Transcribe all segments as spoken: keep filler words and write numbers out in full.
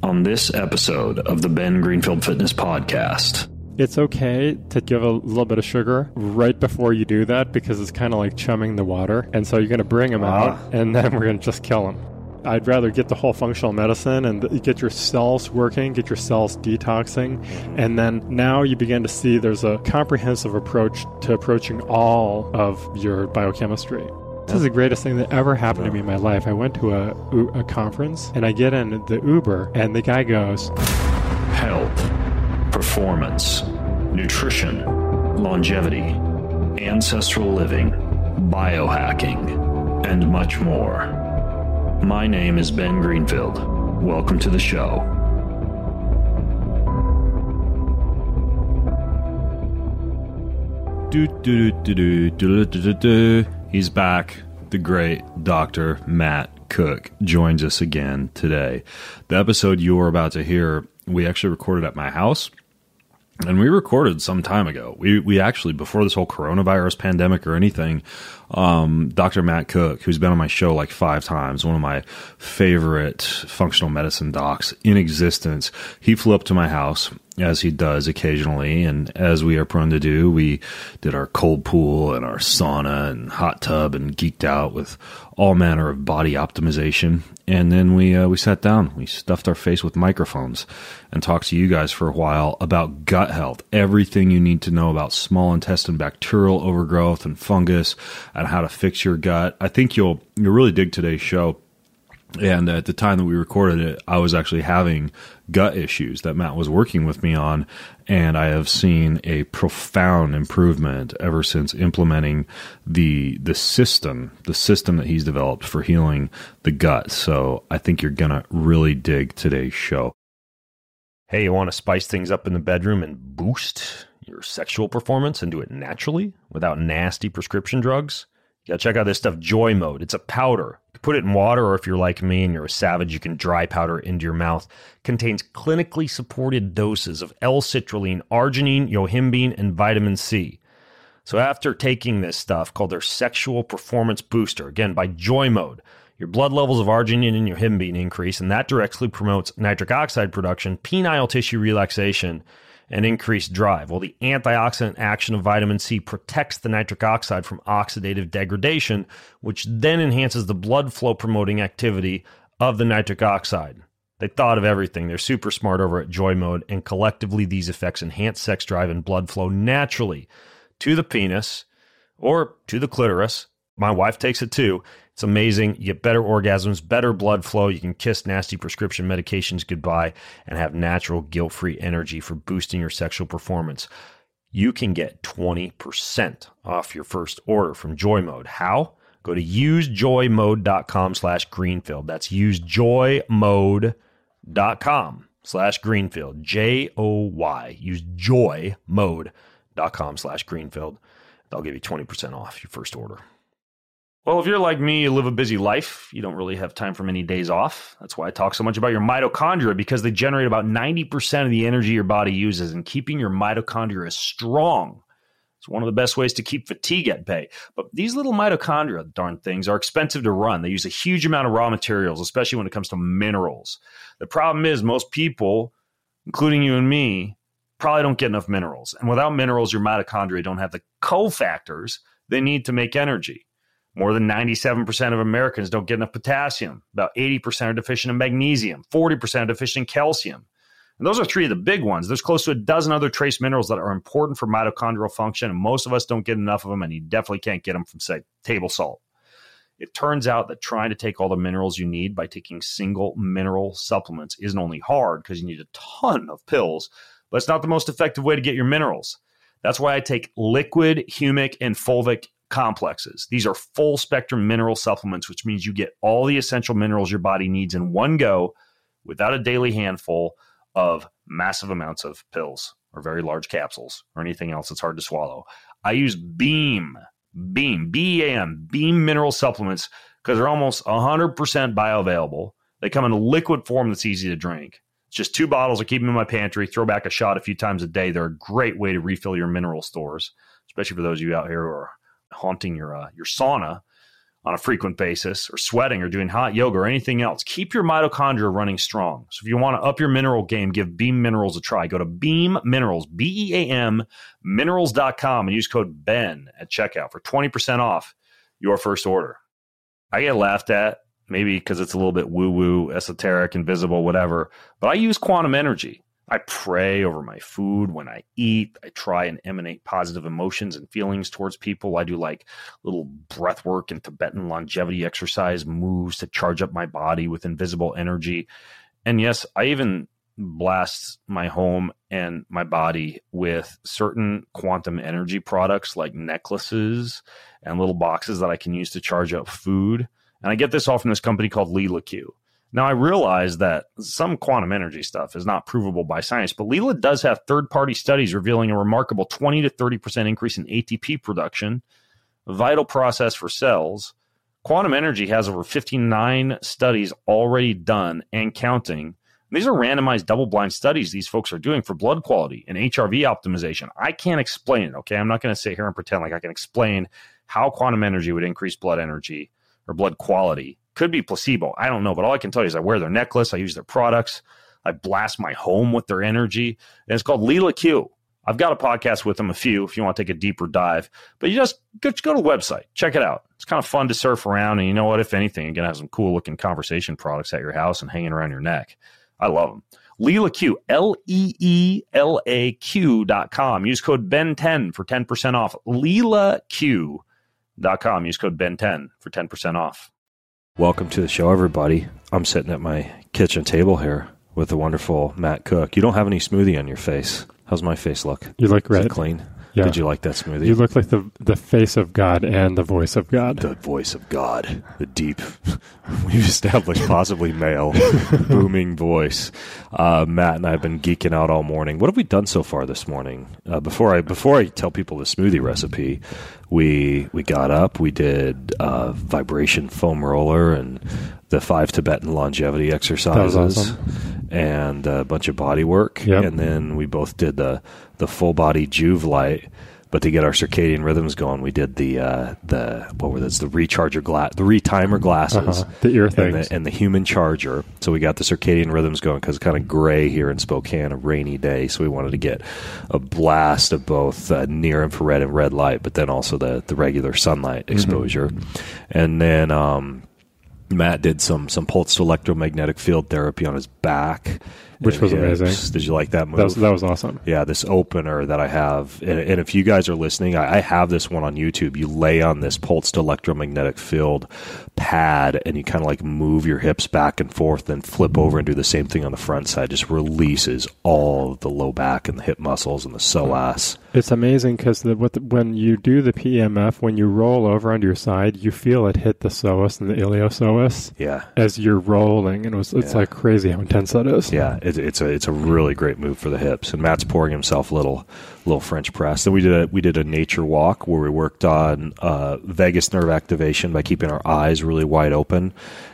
on this episode of the Ben Greenfield Fitness Podcast. It's okay to give a little bit of sugar right before you do that because it's kind of like chumming the water. And so you're going to bring them Ah. out, and then we're going to just kill them. I'd rather get the whole functional medicine and get your cells working, get your cells detoxing, and then now you begin to see there's a comprehensive approach to approaching all of your biochemistry. This is the greatest thing that ever happened to me in my life. I went to a, a conference, and I get in the Uber, and the guy goes, Health, performance, nutrition, longevity, ancestral living, biohacking, and much more. My name is Ben Greenfield. Welcome to the show. Do, do, do, do, do, do, do, do. He's back. The great Doctor Matt Cook joins us again today. The episode you're about to hear, we actually recorded at my house. And we recorded some time ago. We we actually, before this whole coronavirus pandemic or anything, um, Doctor Matt Cook, who's been on my show like five times, one of my favorite functional medicine docs in existence, he flew up to my house, as he does occasionally. And as we are prone to do, we did our cold pool and our sauna and hot tub and geeked out with all manner of body optimization. And then we uh, we sat down, we stuffed our face with microphones and talked to you guys for a while about gut health, everything you need to know about small intestine bacterial overgrowth and fungus and how to fix your gut. I think you'll you'll really dig today's show. And at the time that we recorded it, I was actually having gut issues that Matt was working with me on. And I have seen a profound improvement ever since implementing the the system, the system that he's developed for healing the gut. So I think you're going to really dig today's show. Hey, you want to spice things up in the bedroom and boost your sexual performance and do it naturally without nasty prescription drugs? You gotta check out this stuff, Joy Mode. It's a powder. You can put it in water, or if you're like me and you're a savage, you can dry powder into your mouth. Contains clinically supported doses of L-citrulline, arginine, yohimbine, and vitamin C. So after taking this stuff called their Sexual Performance Booster, again, by Joy Mode, your blood levels of arginine and yohimbine increase, and that directly promotes nitric oxide production, penile tissue relaxation, and increased drive. Well, the antioxidant action of vitamin C protects the nitric oxide from oxidative degradation, which then enhances the blood flow promoting activity of the nitric oxide. They thought of everything. They're super smart over at Joy Mode, and collectively these effects enhance sex drive and blood flow naturally to the penis or to the clitoris. My wife takes it too. It's amazing. You get better orgasms, better blood flow. You can kiss nasty prescription medications goodbye and have natural guilt-free energy for boosting your sexual performance. You can get twenty percent off your first order from Joy Mode. How? Go to usejoymode.com slash Greenfield. That's usejoymode.com slash Greenfield. J O Y. Usejoymode.com slash Greenfield. They'll give you twenty percent off your first order. Well, if you're like me, you live a busy life. You don't really have time for many days off. That's why I talk so much about your mitochondria, because they generate about ninety percent of the energy your body uses, and keeping your mitochondria strong is one of the best ways to keep fatigue at bay. But these little mitochondria, darn things, are expensive to run. They use a huge amount of raw materials, especially when it comes to minerals. The problem is most people, including you and me, probably don't get enough minerals. And without minerals, your mitochondria don't have the cofactors they need to make energy. More than ninety-seven percent of Americans don't get enough potassium. About eighty percent are deficient in magnesium. forty percent are deficient in calcium. And those are three of the big ones. There's close to a dozen other trace minerals that are important for mitochondrial function, and most of us don't get enough of them, and you definitely can't get them from, say, table salt. It turns out that trying to take all the minerals you need by taking single mineral supplements isn't only hard because you need a ton of pills, but it's not the most effective way to get your minerals. That's why I take liquid, humic, and fulvic complexes. These are full spectrum mineral supplements, which means you get all the essential minerals your body needs in one go without a daily handful of massive amounts of pills or very large capsules or anything else that's hard to swallow. I use Beam, Beam, B E A M, Beam mineral supplements because they're almost one hundred percent bioavailable. They come in a liquid form that's easy to drink. It's just two bottles. I keep them in my pantry, throw back a shot a few times a day. They're a great way to refill your mineral stores, especially for those of you out here who are haunting your uh, your sauna on a frequent basis, or sweating, or doing hot yoga, or anything else, keep your mitochondria running strong. So if you want to up your mineral game, give Beam Minerals a try. Go to Beam Minerals, B E A M, minerals dot com, and use code BEN at checkout for twenty percent off your first order. I get laughed at, maybe because it's a little bit woo-woo, esoteric, invisible, whatever, but I use quantum energy. I pray over my food when I eat. I try and emanate positive emotions and feelings towards people. I do like little breath work and Tibetan longevity exercise moves to charge up my body with invisible energy. And yes, I even blast my home and my body with certain quantum energy products like necklaces and little boxes that I can use to charge up food. And I get this all from this company called Leela Q. Now, I realize that some quantum energy stuff is not provable by science, but Leela does have third-party studies revealing a remarkable twenty to thirty percent increase in A T P production, a vital process for cells. Quantum energy has over fifty-nine studies already done and counting. These are randomized double-blind studies these folks are doing for blood quality and H R V optimization. I can't explain it, okay? I'm not going to sit here and pretend like I can explain how quantum energy would increase blood energy or blood quality. Could be placebo. I don't know. But all I can tell you is I wear their necklace. I use their products. I blast my home with their energy. And it's called Leela Q. I've got a podcast with them, a few, if you want to take a deeper dive. But you just go, just go to the website. Check it out. It's kind of fun to surf around. And you know what? If anything, you're going to have some cool-looking conversation products at your house and hanging around your neck. I love them. Leela Q, L E E L A Q dot com. Use code B E N ten for ten percent off. Leela Q dot com. Use code B E N ten for ten percent off. Welcome to the show, everybody. I'm sitting at my kitchen table here with the wonderful Matt Cook. You don't have any smoothie on your face. How's my face look? You look red. Is it clean? Yeah. Did you like that smoothie? You look like the the face of God and the voice of God. The voice of God. The deep, we've established possibly male, booming voice. Uh, Matt and I have been geeking out all morning. What have we done so far this morning? Uh, before I before I tell people the smoothie recipe, we we got up, we did uh, vibration foam roller and the five Tibetan longevity exercises. That was awesome. And a bunch of body work. Yep. And then we both did the, the full body Juve light. But to get our circadian rhythms going, we did the uh, the what were those? The recharger glass, the retimer glasses, uh-huh. the ear and things, the, and the human charger. So we got the circadian rhythms going because it's kind of gray here in Spokane, a rainy day. So we wanted to get a blast of both uh, near infrared and red light, but then also the the regular sunlight exposure. Mm-hmm. And then um, Matt did some some pulsed electromagnetic field therapy on his back. Which was hips. Amazing. Did you like that move? That was, that was awesome. Yeah, this opener that I have. And, and if you guys are listening, I, I have this one on YouTube. You lay on this pulsed electromagnetic field pad and you kind of like move your hips back and forth, then flip over and do the same thing on the front side. Just releases all of the low back and the hip muscles and the psoas. It's amazing because when you do the P M F, when you roll over onto your side, you feel it hit the psoas and the iliopsoas. Yeah. As you're rolling. And it was, it's yeah. like crazy how intense that is. Yeah. It, it's a it's a really great move for the hips. And Matt's pouring himself a little little French press. Then we did a we did a nature walk where we worked on uh, vagus nerve activation by keeping our eyes really wide open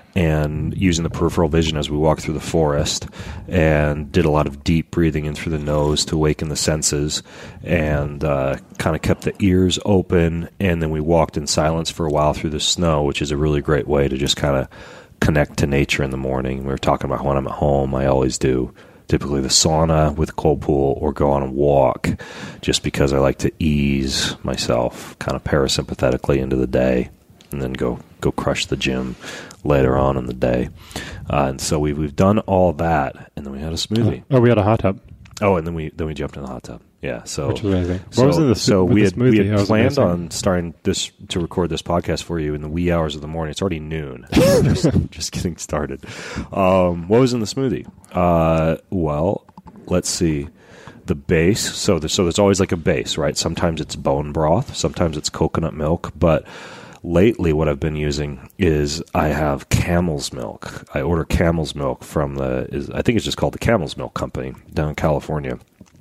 and using the peripheral vision as we walked through the forest, and did a lot of deep breathing in through the nose to awaken the senses, and uh, kind of kept the ears open. And then we walked in silence for a while through the snow, which is a really great way to just kind of connect to nature in the morning. We were talking about when I'm at home, I always do typically the sauna with a cold pool or go on a walk, just because I like to ease myself kind of parasympathetically into the day and then go go crush the gym later on in the day. Uh, and so we, we've done all that, and then we had a smoothie. Oh, we had a hot tub. Oh, and then we then we jumped in the hot tub. Yeah, so which was amazing. What so, was in the so we had, we had planned amazing. on starting this to record this podcast for you in the wee hours of the morning. It's already noon. just, just getting started. Um, what was in the smoothie? Uh, well, let's see. The base. So the, so there's always like a base, right? Sometimes it's bone broth. Sometimes it's coconut milk. But lately, what I've been using is I have Camel's milk. I order Camel's milk from the. Is, I think it's just called the Camel's Milk Company down in California.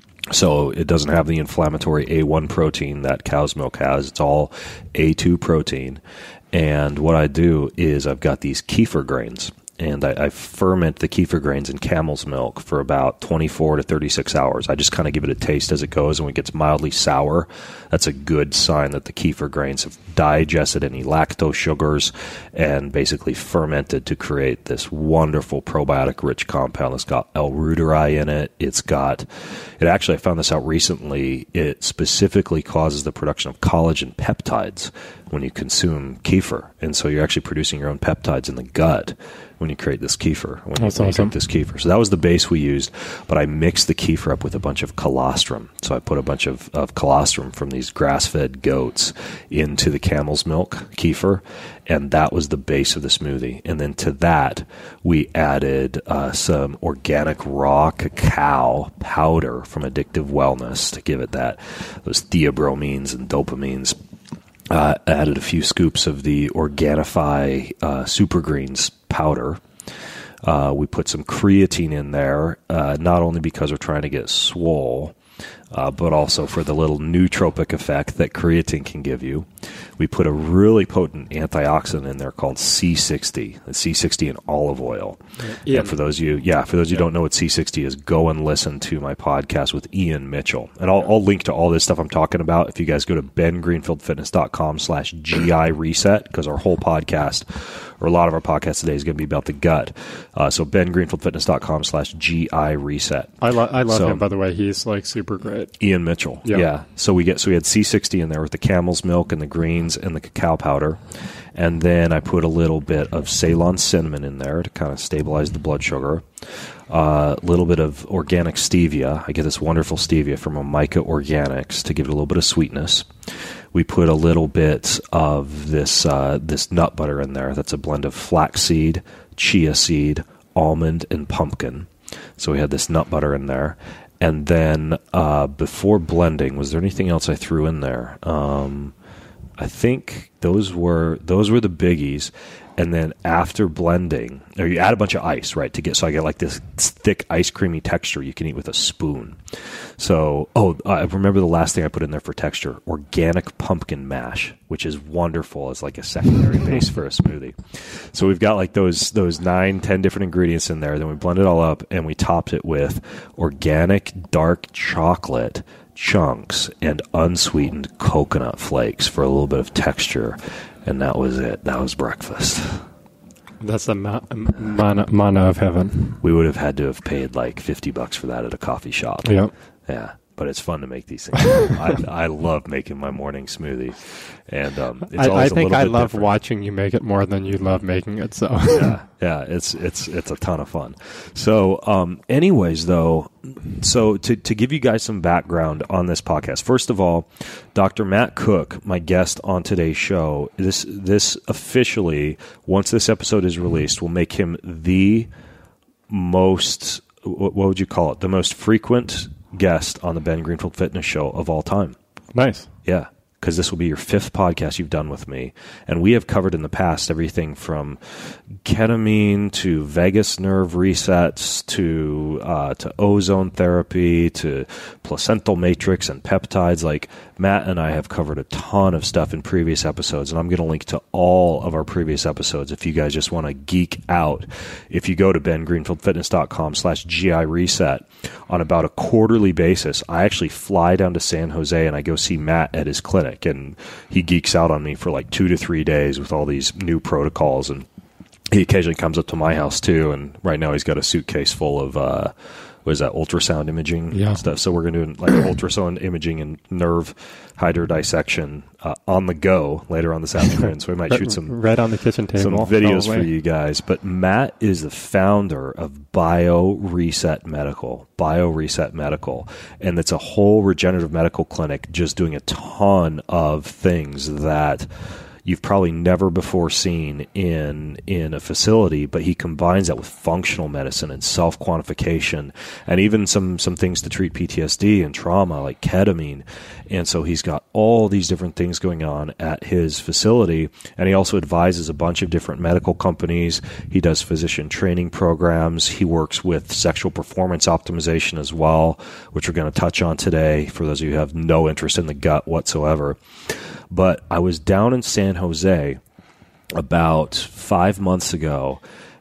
So it doesn't have the inflammatory A one protein that cow's milk has. It's all A two protein. And what I do is I've got these kefir grains. and I, I ferment the kefir grains in camel's milk for about twenty-four to thirty-six hours. I just kind of give it a taste as it goes, and when it gets mildly sour, that's a good sign that the kefir grains have digested any lactose sugars and basically fermented to create this wonderful probiotic-rich compound that's got L-reuteri in it. It's got, it actually, I found this out recently, it specifically causes the production of collagen peptides when you consume kefir. And so you're actually producing your own peptides in the gut when you create this kefir, when That's you awesome. make this kefir. So that was the base we used, but I mixed the kefir up with a bunch of colostrum. So I put a bunch of, of colostrum from these grass-fed goats into the camel's milk kefir, and that was the base of the smoothie. And then to that, we added uh, some organic raw cacao powder from Addictive Wellness to give it that, those theobromines and dopamines. Uh, added a few scoops of the Organifi uh, Super Greens powder. Uh, we put some creatine in there, uh, not only because we're trying to get swole, uh, but also for the little nootropic effect that creatine can give you. We put a really potent antioxidant in there called C sixty, the C sixty in olive oil. Ian. And for those of you, yeah, for those of you who don't know what C sixty is, go and listen to my podcast with Ian Mitchell. And I'll, I'll link to all this stuff I'm talking about if you guys go to bengreenfieldfitness.com slash GI reset, because our whole podcast, or a lot of our podcast today, is going to be about the gut. Uh, so bengreenfieldfitness.com slash GI reset. I, lo- I love So- him, by the way. He's like super great. Ian Mitchell. Yeah. Yeah. So we get so we had C sixty in there with the camel's milk and the greens and the cacao powder. And then I put a little bit of Ceylon cinnamon in there to kind of stabilize the blood sugar. A uh, little bit of organic stevia. I get this wonderful stevia from Omika Organics to give it a little bit of sweetness. We put a little bit of this uh, this nut butter in there. That's a blend of flaxseed, chia seed, almond, and pumpkin. So we had this nut butter in there. And then uh, before blending, was there anything else I threw in there? Um, I think those were those were the biggies. And then after blending, or you add a bunch of ice, right, to get so I get like this thick ice creamy texture you can eat with a spoon. So, oh, I remember the last thing I put in there for texture: organic pumpkin mash, which is wonderful as like a secondary base for a smoothie. So we've got like those those nine, ten different ingredients in there. Then we blend it all up and we topped it with organic dark chocolate chunks and unsweetened coconut flakes for a little bit of texture. And that was it. That was breakfast. That's the ma- mana, mana of heaven. We would have had to have paid like fifty bucks for that at a coffee shop. Yep. Yeah. But it's fun to make these things. I, I love making my morning smoothie. And um, it's I, always I think a little I bit love different. watching you make it more than you love making it. So yeah, yeah, it's it's it's a ton of fun. So, um, anyways, though, so to to give you guys some background on this podcast, first of all, Doctor Matt Cook, my guest on today's show, this this officially, once this episode is released, will make him the most, what would you call it, the most frequent guest on the Ben Greenfield Fitness Show of all time. nice. Yeah, because this will be your fifth podcast you've done with me. And we have covered in the past everything from ketamine to vagus nerve resets to uh, to ozone therapy to placental matrix and peptides. Like, Matt and I have covered a ton of stuff in previous episodes, and I'm going to link to all of our previous episodes if you guys just want to geek out. If you go to bengreenfieldfitness.com slash GI reset, on about a quarterly basis, I actually fly down to San Jose and I go see Matt at his clinic, and he geeks out on me for like two to three days with all these new protocols. And he occasionally comes up to my house too, and right now he's got a suitcase full of uh what is that, ultrasound imaging Yeah. stuff. So we're going to do like ultrasound imaging and nerve hydrodissection uh, on the go later on this afternoon. So we might shoot some right on the kitchen table. some videos probably. for you guys. But Matt is the founder of Bio Reset Medical, Bio Reset Medical, and it's a whole regenerative medical clinic just doing a ton of things that you've probably never before seen in in a facility, but he combines that with functional medicine and self-quantification and even some some things to treat P T S D and trauma like ketamine. And so he's got all these different things going on at his facility, and he also advises a bunch of different medical companies. He does physician training programs. He works with sexual performance optimization as well, which we're going to touch on today for those of you who have no interest in the gut whatsoever. But I was down in San Jose about five months ago,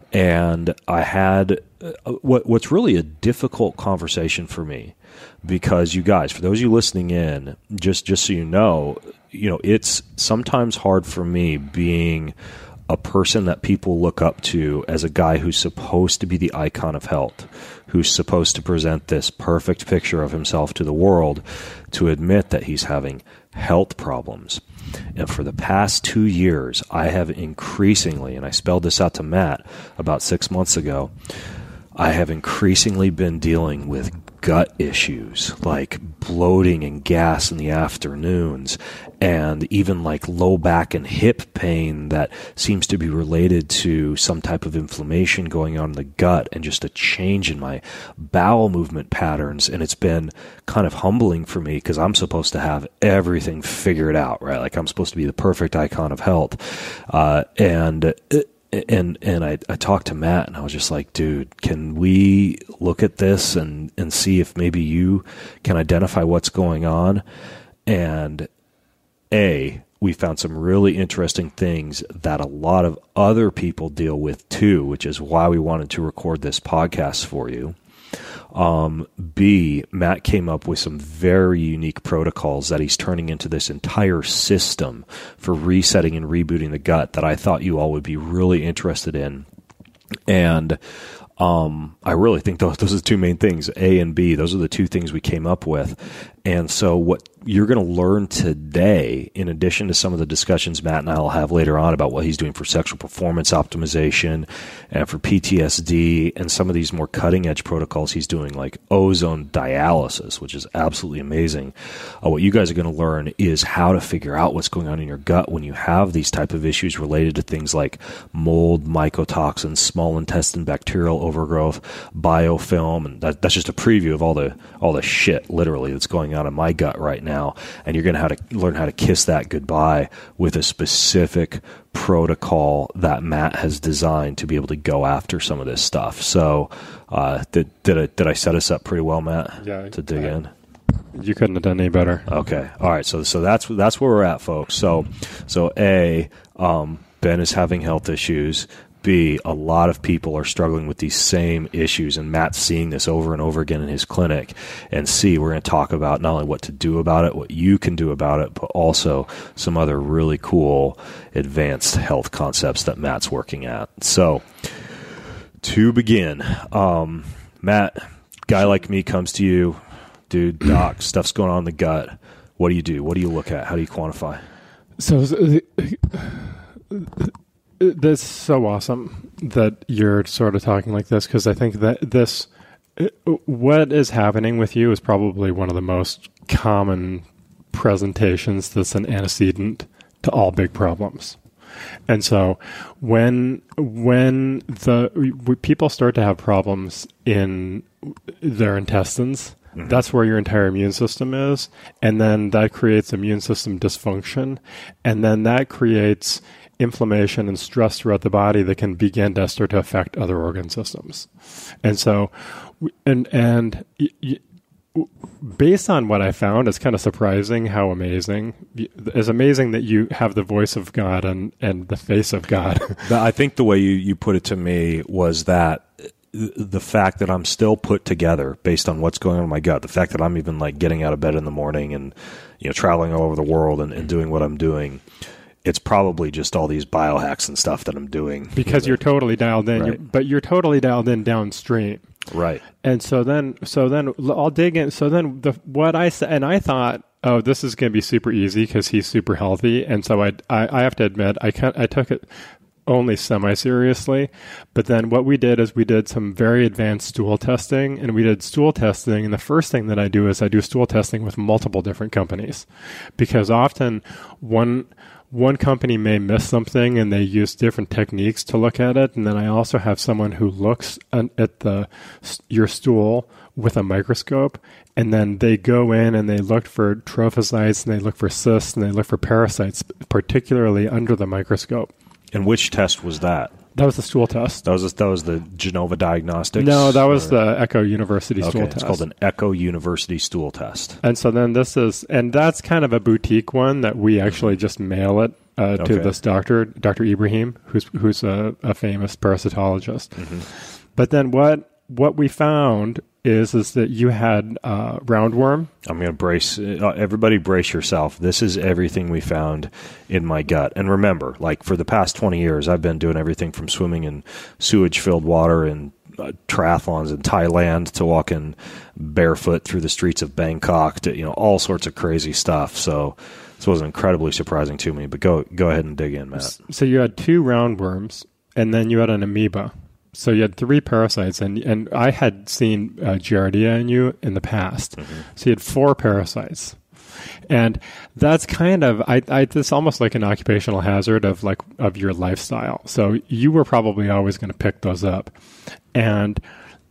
And I had uh, what what's really a difficult conversation for me, because you guys, for those of you listening in, just just so you know, you know, it's sometimes hard for me being a person that people look up to as a guy who's supposed to be the icon of health, who's supposed to present this perfect picture of himself to the world, to admit that he's having health problems. And for the past two years, I have increasingly, and I spelled this out to Matt about six months ago, I have increasingly been dealing with gut issues like bloating and gas in the afternoons, and even like low back and hip pain that seems to be related to some type of inflammation going on in the gut, and just a change in my bowel movement patterns. And it's been kind of humbling for me, because I'm supposed to have everything figured out, right? Like I'm supposed to be the perfect icon of health. Uh, and it, And and I, I talked to Matt, and I was just like, dude, can we look at this and, and see if maybe you can identify what's going on? And A, we found some really interesting things that a lot of other people deal with too, which is why we wanted to record this podcast for you. Um, B, Matt came up with some very unique protocols that he's turning into this entire system for resetting and rebooting the gut that I thought you all would be really interested in. And um, I really think those, those are the two main things, A and B. Those are the two things we came up with. And so what you're going to learn today, in addition to some of the discussions Matt and I will have later on about what he's doing for sexual performance optimization and for P T S D, and some of these more cutting edge protocols he's doing, like ozone dialysis, which is absolutely amazing. Uh, what you guys are going to learn is how to figure out what's going on in your gut when you have these type of issues related to things like mold, mycotoxins, small intestine bacterial overgrowth, biofilm, and that, that's just a preview of all the all the shit literally that's going on in my gut right now. And you're going to have to learn how to kiss that goodbye with a specific protocol that Matt has designed to be able to go after some of this stuff. So uh, did did I, did I set us up pretty well, Matt? Yeah, to dig I, in. You couldn't have done any better. Okay, all right. So so that's that's where we're at, folks. So so A, um, Ben is having health issues. B, a lot of people are struggling with these same issues, and Matt's seeing this over and over again in his clinic. And C, we're going to talk about not only what to do about it, what you can do about it, but also some other really cool advanced health concepts that Matt's working at. So to begin, um, Matt, guy like me comes to you, dude, doc, stuff's going on in the gut. What do you do? What do you look at? How do you quantify? So... Uh, That's so awesome that you're sort of talking like this, because I think that this, what is happening with you is probably one of the most common presentations that's an antecedent to all big problems. And so when when the when people start to have problems in their intestines, mm-hmm. that's where your entire immune system is. And then that creates immune system dysfunction. And then that creates inflammation and stress throughout the body that can begin to start to affect other organ systems. And so, and, and y- y- based on what I found, it's kind of surprising how amazing, it's amazing that you have the voice of God and, and the face of God. I think the way you, you put it to me was that the fact that I'm still put together based on what's going on in my gut, the fact that I'm even like getting out of bed in the morning and, you know, traveling all over the world and, and doing what I'm doing, it's probably just all these biohacks and stuff that I'm doing. Because you're totally dialed in, right. you're, but you're totally dialed in downstream. Right. And so then, so then I'll dig in. So then the, what I said, and I thought, oh, this is going to be super easy because he's super healthy. And so I, I, I have to admit, I can't, I took it only semi-seriously. But then what we did is we did some very advanced stool testing, and we did stool testing. And the first thing that I do is I do stool testing with multiple different companies, because often one, One company may miss something and they use different techniques to look at it. And then I also have someone who looks at the your stool with a microscope, and then they go in and they look for trophocytes and they look for cysts and they look for parasites, particularly under the microscope. And which test was that? That was the stool test. That was that was the Genova Diagnostics? No, that was or? the Echo University okay, stool it's test. called an Echo University stool test. And so then this is, and that's kind of a boutique one that we actually just mail it uh, to Okay. this doctor, Doctor Ibrahim, who's who's a, a famous parasitologist. Mm-hmm. But then what what we found is is that you had uh, roundworm. I'm going to brace uh, everybody. Brace yourself. This is everything we found in my gut. And remember, like for the past twenty years, I've been doing everything from swimming in sewage-filled water and uh, triathlons in Thailand to walking barefoot through the streets of Bangkok to you know all sorts of crazy stuff. So this was incredibly surprising to me. But go go ahead and dig in, Matt. So you had two roundworms, and then you had an amoeba. So you had three parasites, and, and I had seen uh, Giardia in you in the past. Mm-hmm. So you had four parasites. And that's kind of, I, I, it's almost like an occupational hazard of like, of your lifestyle. So you were probably always going to pick those up. And,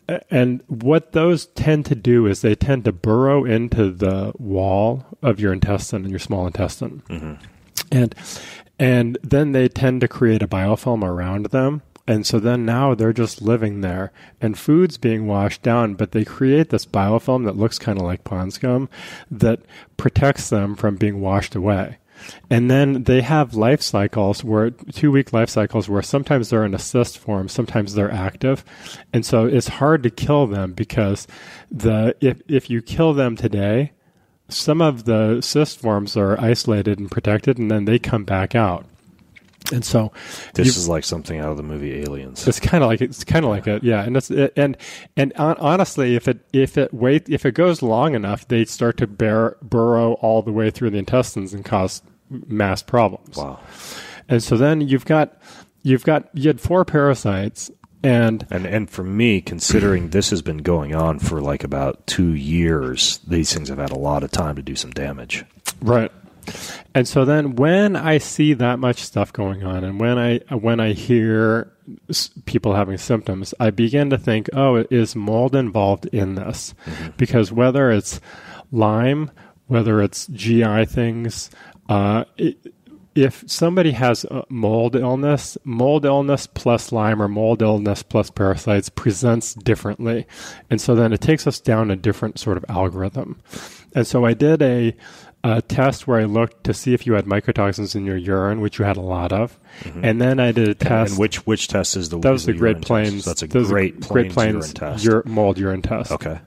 and what those tend to do is they tend to burrow into the wall of your intestine and your small intestine. Mm-hmm. And, and then they tend to create a biofilm around them. And so then now they're just living there and food's being washed down, but they create this biofilm that looks kind of like pond scum that protects them from being washed away. And then they have life cycles where two week life cycles where sometimes they're in a cyst form, sometimes they're active. And so it's hard to kill them because the, if, if you kill them today, some of the cyst forms are isolated and protected and then they come back out. And so this is like something out of the movie Aliens. It's kind of like it's kind of like it, yeah. And it's and and honestly, if it if it wait if it goes long enough, they start to bear, burrow all the way through the intestines and cause mass problems. Wow! And so then you've got you've got you had four parasites, and and and for me, considering this has been going on for like about two years, these things have had a lot of time to do some damage. Right. And so then when I see that much stuff going on and when I when I hear s- people having symptoms, I begin to think, oh, is mold involved in this? Mm-hmm. Because whether it's Lyme, whether it's G I things, uh, it, if somebody has a mold illness, mold illness plus Lyme or mold illness plus parasites presents differently. And so then it takes us down a different sort of algorithm. And so I did a a test where I looked to see if you had mycotoxins in your urine, which you had a lot of. Mm-hmm. And then I did a test. And which which test is the That was is the, the Great Plains. Test? That's a Great, Great Plains, Great Plains urine test. Ur- mold urine test. Okay.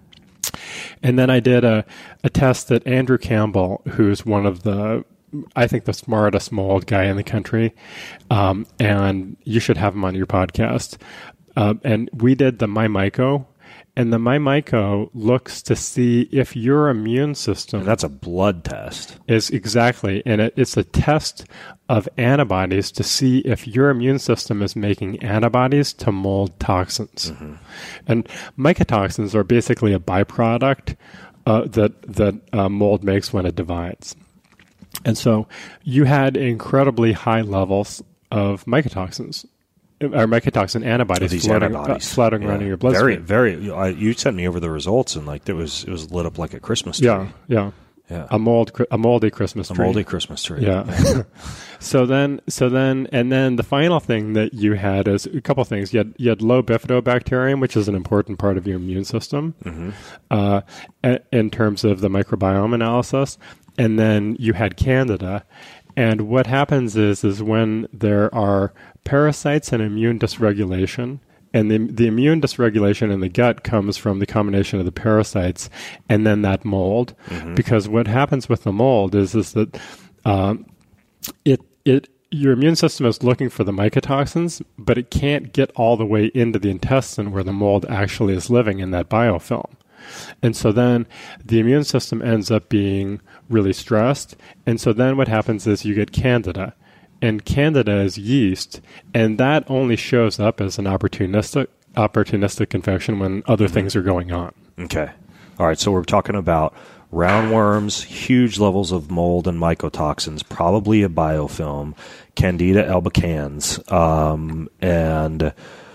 And then I did a, a test that Andrew Campbell, who's one of the, I think, the smartest mold guy in the country, um, and you should have him on your podcast. Uh, and we did the MyMyco. And the MyMyco looks to see if your immune system... And that's a blood test. Is exactly. And it, it's a test of antibodies to see if your immune system is making antibodies to mold toxins. Mm-hmm. And mycotoxins are basically a byproduct uh, that, that uh, mold makes when it divides. And so you had incredibly high levels of mycotoxins. Or mycotoxin antibodies, these floating, antibodies. Uh, floating yeah. around in your bloodstream. Very, very. I, you sent me over the results, and like it was, it was lit up like a Christmas tree. Yeah, yeah, yeah. A mold, a moldy Christmas a tree. A moldy Christmas tree. Yeah. yeah. so then, so then, and then the final thing that you had is a couple of things. You had you had low bifidobacterium, which is an important part of your immune system, mm-hmm. uh, in terms of the microbiome analysis, and then you had Candida. And what happens is, is when there are parasites and immune dysregulation, and the, the immune dysregulation in the gut comes from the combination of the parasites and then that mold. Mm-hmm. Because what happens with the mold is, is that um, it it your immune system is looking for the mycotoxins, but it can't get all the way into the intestine where the mold actually is living in that biofilm. And so then the immune system ends up being really stressed. And so then what happens is you get Candida. And Candida is yeast. And that only shows up as an opportunistic opportunistic infection when other mm-hmm. things are going on. Okay. All right. So we're talking about roundworms, huge levels of mold and mycotoxins, probably a biofilm, Candida albicans. Um, and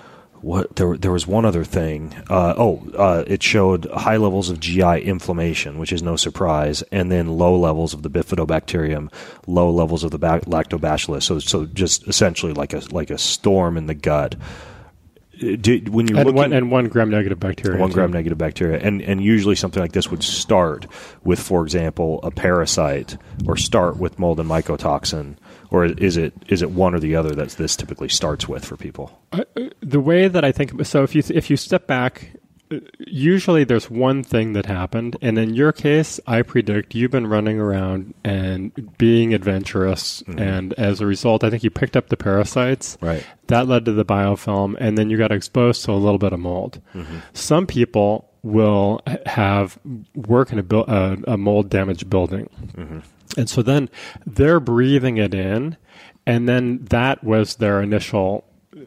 what there there was one other thing. Uh, oh, uh, it showed high levels of G I inflammation, which is no surprise, and then low levels of the bifidobacterium, low levels of the bac- lactobacillus. So so just essentially like a like a storm in the gut. Did, when you and, look one, and one gram negative bacteria. One too. gram negative bacteria. And and usually something like this would start with, for example, a parasite, or start with mold and mycotoxin, or is it is it one or the other that this typically starts with for people? Uh, the way that I think, so if you if you step back, usually there's one thing that happened, and in your case, I predict you've been running around and being adventurous, mm-hmm. and as a result, I think you picked up the parasites. Right. That led to the biofilm, and then you got exposed to a little bit of mold. Mm-hmm. Some people will have work in a, bu- a, a mold damaged building, mm-hmm. and so then they're breathing it in, and then that was their initial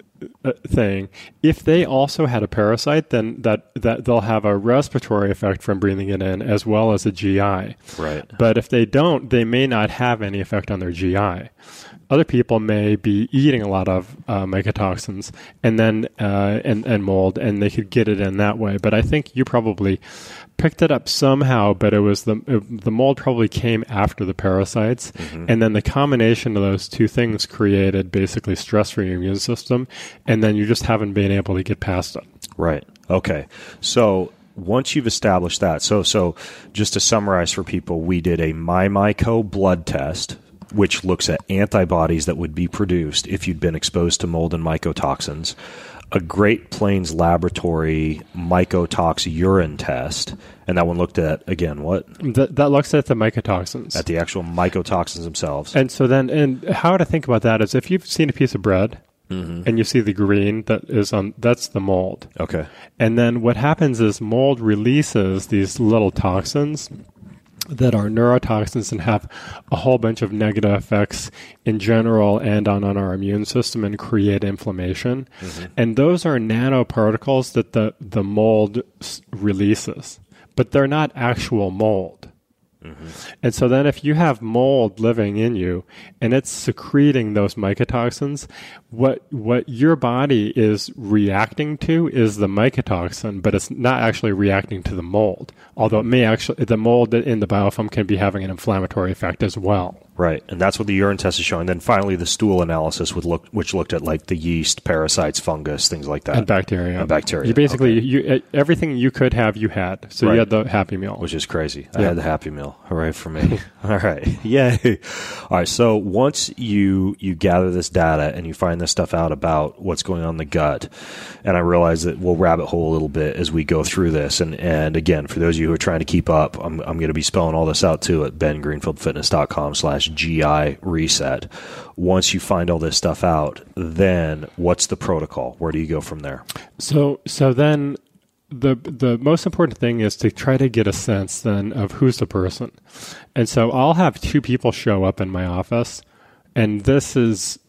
thing. If they also had a parasite, then that, that they'll have a respiratory effect from breathing it in as well as a G I. Right. But if they don't, they may not have any effect on their G I. Other people may be eating a lot of uh, mycotoxins and then uh, and and mold, and they could get it in that way. But I think you probably picked it up somehow, but it was the it, the mold probably came after the parasites, mm-hmm. and then the combination of those two things created basically stress for your immune system, and then you just haven't been able to get past it. Right. Okay. So once you've established that, so so just to summarize for people, we did a MyMyco blood test, which looks at antibodies that would be produced if you'd been exposed to mold and mycotoxins. A Great Plains Laboratory mycotox urine test, and that one looked at, again, what? That, that looks at the mycotoxins. At the actual mycotoxins themselves. And so then, and how to think about that is if you've seen a piece of bread, mm-hmm. and you see the green that is on, that's the mold. Okay. And then what happens is mold releases these little toxins that are neurotoxins and have a whole bunch of negative effects in general and on, on our immune system and create inflammation. Mm-hmm. And those are nanoparticles that the, the mold s- releases, but they're not actual mold. Mm-hmm. And so then if you have mold living in you and it's secreting those mycotoxins, what what your body is reacting to is the mycotoxin, but it's not actually reacting to the mold. Although it may actually, the mold in the biofilm can be having an inflammatory effect as well. Right, and that's what the urine test is showing. Then finally, the stool analysis would look, which looked at like the yeast, parasites, fungus, things like that, and bacteria. And bacteria. You basically, okay. you everything you could have, you had. So right. you had the Happy Meal, which is crazy. Yeah. I had the Happy Meal. Hooray for me! All right, yay! All right. So once you you gather this data and you find this stuff out about what's going on in the gut, and I realize that we'll rabbit hole a little bit as we go through this. And and again, for those of you who are trying to keep up, I'm I'm going to be spelling all this out too at ben greenfield fitness dot com slash G I reset. Once you find all this stuff out, then what's the protocol? Where do you go from there? So so then the the most important thing is to try to get a sense then of who's the person. And so I'll have two people show up in my office, and this is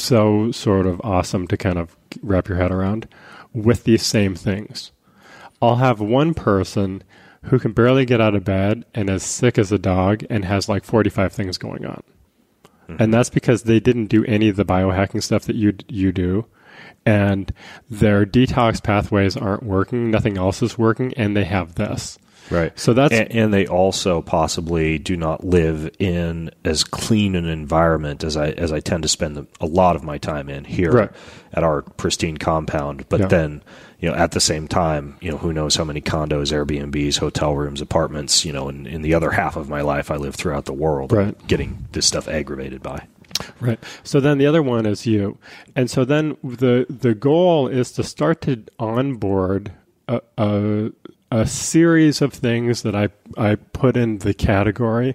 so sort of awesome to kind of wrap your head around with these same things. I'll have one person who can barely get out of bed and is sick as a dog and has like forty-five things going on. Mm-hmm. And that's because they didn't do any of the biohacking stuff that you you do. And their detox pathways aren't working. Nothing else is working. And they have this. Right. So that's and, and they also possibly do not live in as clean an environment as I as I tend to spend a lot of my time in here right. at our pristine compound. But yeah. then, you know, at the same time, you know, who knows how many condos, Airbnbs, hotel rooms, apartments, you know, in, in the other half of my life, I live throughout the world, right. getting this stuff aggravated by. Right. So then the other one is you. And so then the the goal is to start to onboard a, a, a series of things that I, I put in the category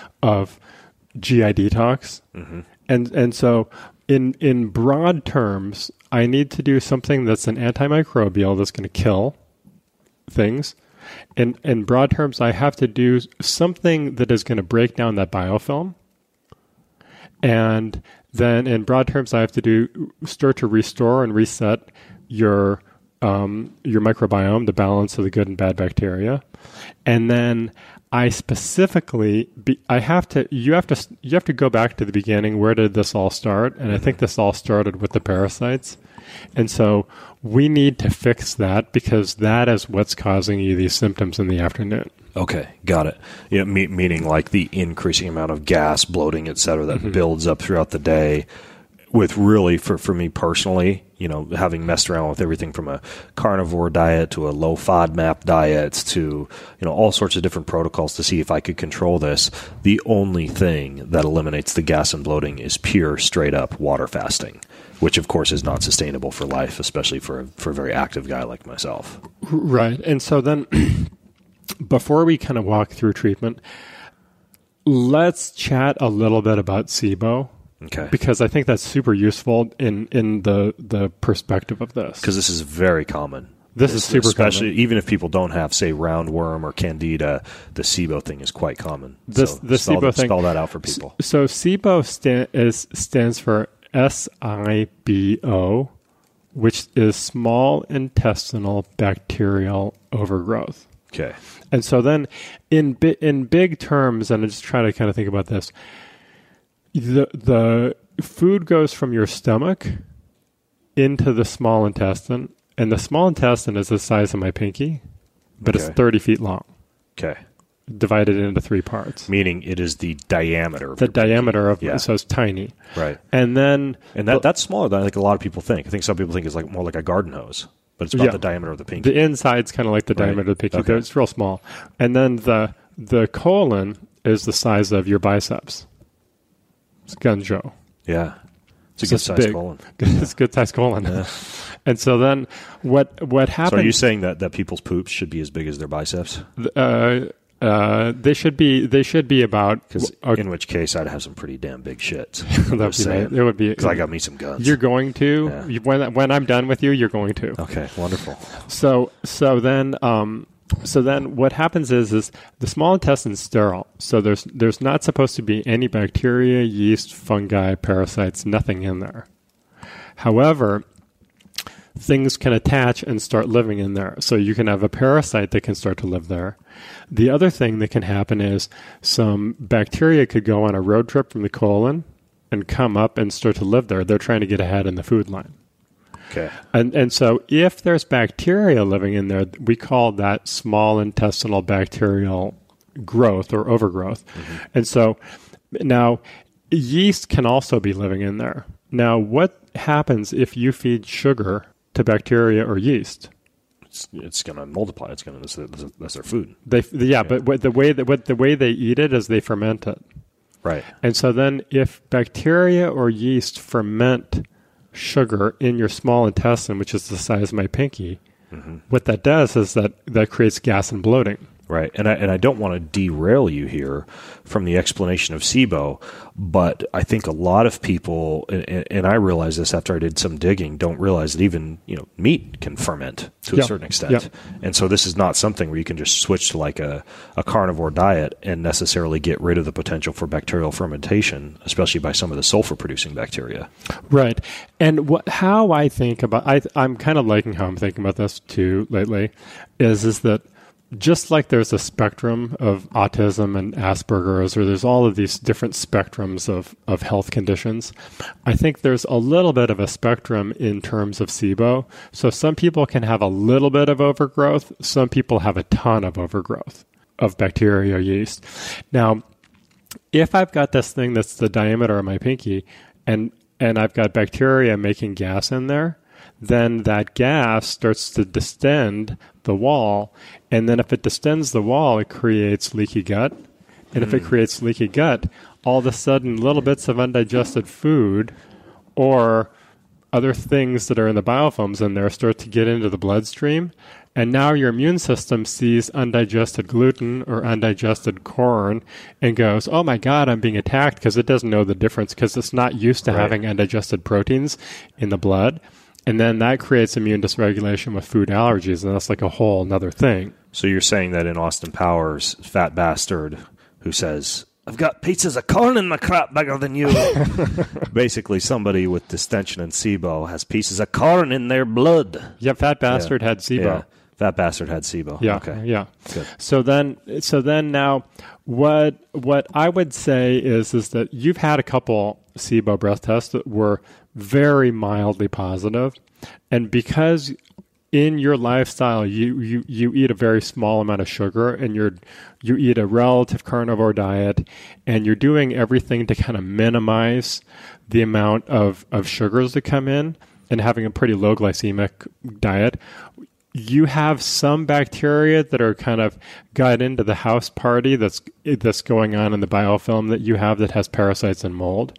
of G I detox. Mm-hmm. And and so in in broad terms, I need to do something that's an antimicrobial that's going to kill things. In in broad terms, I have to do something that is going to break down that biofilm. And then in broad terms, I have to do start to restore and reset your um, your microbiome, the balance of the good and bad bacteria. And then I specifically, be, I have to, you have to, you have to go back to the beginning. Where did this all start? And I think this all started with the parasites. And so we need to fix that because that is what's causing you these symptoms in the afternoon. Okay, got it. Yeah, me- meaning like the increasing amount of gas, bloating, et cetera, that mm-hmm. builds up throughout the day. With really, for, for me personally, you know, having messed around with everything from a carnivore diet to a low FODMAP diet to, you know, all sorts of different protocols to see if I could control this, the only thing that eliminates the gas and bloating is pure, straight up water fasting, which of course is not sustainable for life, especially for a, for a very active guy like myself. Right. And so then before we kind of walk through treatment, let's chat a little bit about SIBO. Okay. Because I think that's super useful in, in the, the perspective of this. Because this is very common. This is super especially common. Even if people don't have, say, roundworm or candida, the SIBO thing is quite common. This, so the spell, SIBO that, thing, spell that out for people. So SIBO stand, is, stands for S I B O, which is small intestinal bacterial overgrowth. Okay. And so then in bi- in big terms, and I'm just trying to kind of think about this, The the food goes from your stomach into the small intestine, and the small intestine is the size of my pinky, but okay. it's thirty feet long. Okay. Divided into three parts. Meaning it is the diameter of the diameter of yeah. so it's tiny. Right. And then and that that's smaller than I think a lot of people think. I think some people think it's like more like a garden hose, but it's about yeah. the diameter of the pinky. The inside's kind of like the right. diameter of the pinky, okay. but it's real small. And then the the colon is the size of your biceps. It's Gunjo. Yeah. It's a so good size colon. It's a good size colon. Yeah. And so then what what happens... So are you saying that, that people's poops should be as big as their biceps? Uh, uh, they should be they should be about... Because uh, in which case I'd have some pretty damn big shits. that would be, it would be... Because I got me some guns. You're going to. Yeah. You, when, when I'm done with you, you're going to. Okay, wonderful. So so then... Um, So then what happens is is the small intestine is sterile. So there's there's not supposed to be any bacteria, yeast, fungi, parasites, nothing in there. However, things can attach and start living in there. So you can have a parasite that can start to live there. The other thing that can happen is some bacteria could go on a road trip from the colon and come up and start to live there. They're trying to get ahead in the food line. Okay. And and so if there's bacteria living in there, we call that small intestinal bacterial growth or overgrowth. Mm-hmm. And so now yeast can also be living in there. Now, what happens if you feed sugar to bacteria or yeast? It's, it's going to multiply. It's going to that's, that's their food. They yeah, yeah. but what, the way that what the way they eat it is they ferment it. Right. And so then if bacteria or yeast ferment sugar in your small intestine, which is the size of my pinky, mm-hmm. what that does is that that creates gas and bloating. Right. And I, and I don't want to derail you here from the explanation of SIBO, but I think a lot of people, and, and I realized this after I did some digging, don't realize that even, you know, meat can ferment to yep. a certain extent. Yep. And so this is not something where you can just switch to like a, a carnivore diet and necessarily get rid of the potential for bacterial fermentation, especially by some of the sulfur-producing bacteria. Right. And what, how I think about, I, I'm kind of liking how I'm thinking about this too lately, is, is that just like there's a spectrum of autism and Asperger's, or there's all of these different spectrums of, of health conditions, I think there's a little bit of a spectrum in terms of SIBO. So some people can have a little bit of overgrowth. Some people have a ton of overgrowth of bacteria or yeast. Now, if I've got this thing that's the diameter of my pinky, and and I've got bacteria making gas in there, then that gas starts to distend the wall. And then if it distends the wall, it creates leaky gut. And mm. if it creates leaky gut, all of a sudden little bits of undigested food or other things that are in the biofilms in there start to get into the bloodstream. And now your immune system sees undigested gluten or undigested corn and goes, oh my God, I'm being attacked, because it doesn't know the difference because it's not used to right. having undigested proteins in the blood. And then that creates immune dysregulation with food allergies, and that's like a whole another thing. So you're saying that in Austin Powers' Fat Bastard, who says, I've got pieces of corn in my crap bigger than you. Basically, somebody with distension and SIBO has pieces of corn in their blood. Yeah, Fat Bastard yeah. had SIBO. Yeah. Fat Bastard had SIBO. Yeah, okay. yeah. Good. So then, so then now, what what I would say is is that you've had a couple SIBO breath tests that were very mildly positive, and because in your lifestyle, you, you, you eat a very small amount of sugar, and you're you eat a relative carnivore diet, and you're doing everything to kind of minimize the amount of, of sugars that come in, and having a pretty low glycemic diet. You have some bacteria that are kind of got into the house party that's that's going on in the biofilm that you have that has parasites and mold,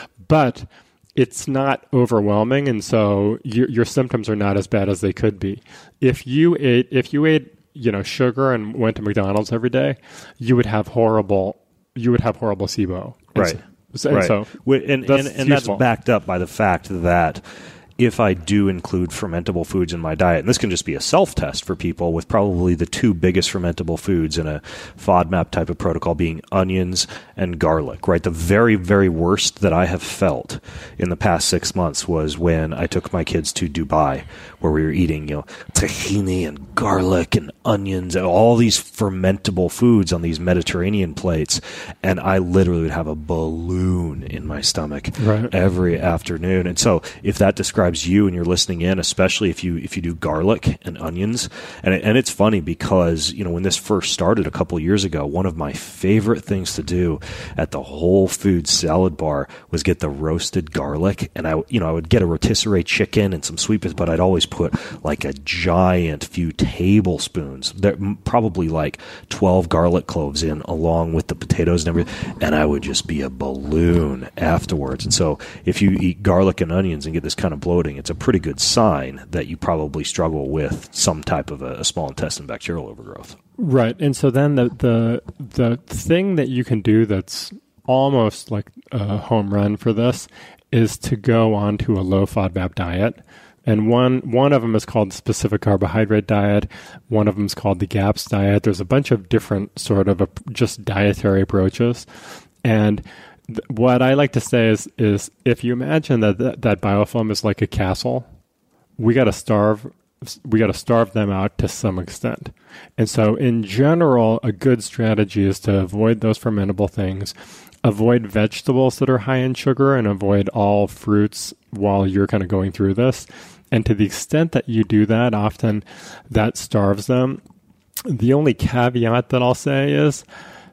but it's not overwhelming, and so your, your symptoms are not as bad as they could be. If you ate, if you ate, you know, sugar and went to McDonald's every day, you would have horrible, you would have horrible SIBO. And right. So, and right. So and, that's and, and that's backed up by the fact that if I do include fermentable foods in my diet, and this can just be a self-test for people with probably the two biggest fermentable foods in a FODMAP type of protocol being onions and garlic, right? The very, very worst that I have felt in the past six months was when I took my kids to Dubai, where we were eating, you know, tahini and garlic and onions and all these fermentable foods on these Mediterranean plates. And I literally would have a balloon in my stomach right. every afternoon. And so if that describes you and you're listening in, especially if you if you do garlic and onions, and it, and it's funny because, you know, when this first started a couple years ago, one of my favorite things to do at the Whole Foods salad bar was get the roasted garlic, and I you know I would get a rotisserie chicken and some sweet potatoes, but I'd always put like a giant few tablespoons, there, probably like twelve garlic cloves in, along with the potatoes and everything, and I would just be a balloon afterwards. And so if you eat garlic and onions and get this kind of bloating, it's a pretty good sign that you probably struggle with some type of a, a small intestine bacterial overgrowth. Right. And so then the, the the thing that you can do that's almost like a home run for this is to go on to a low FODMAP diet. And one one of them is called the specific carbohydrate diet. One of them is called the GAPS diet. There's a bunch of different sort of a, just dietary approaches. And what I like to say is, is if you imagine that that, that biofilm is like a castle, we got to starve, we got to starve them out to some extent. And so, in general, a good strategy is to avoid those fermentable things, avoid vegetables that are high in sugar, and avoid all fruits while you're kind of going through this. And to the extent that you do that, often that starves them. The only caveat that I'll say is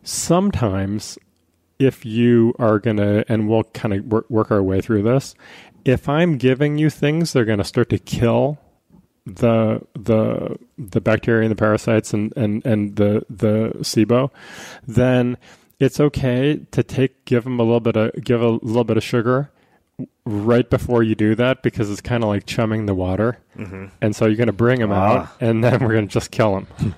sometimes, if you are going to, and we'll kind of work, work our way through this, if I'm giving you things that are going to start to kill the the the bacteria and the parasites and, and, and the, the SIBO, then it's okay to take give them a little bit of give a little bit of sugar right before you do that, because it's kind of like chumming the water. Mm-hmm. And so you're going to bring them ah. out, and then we're going to just kill them.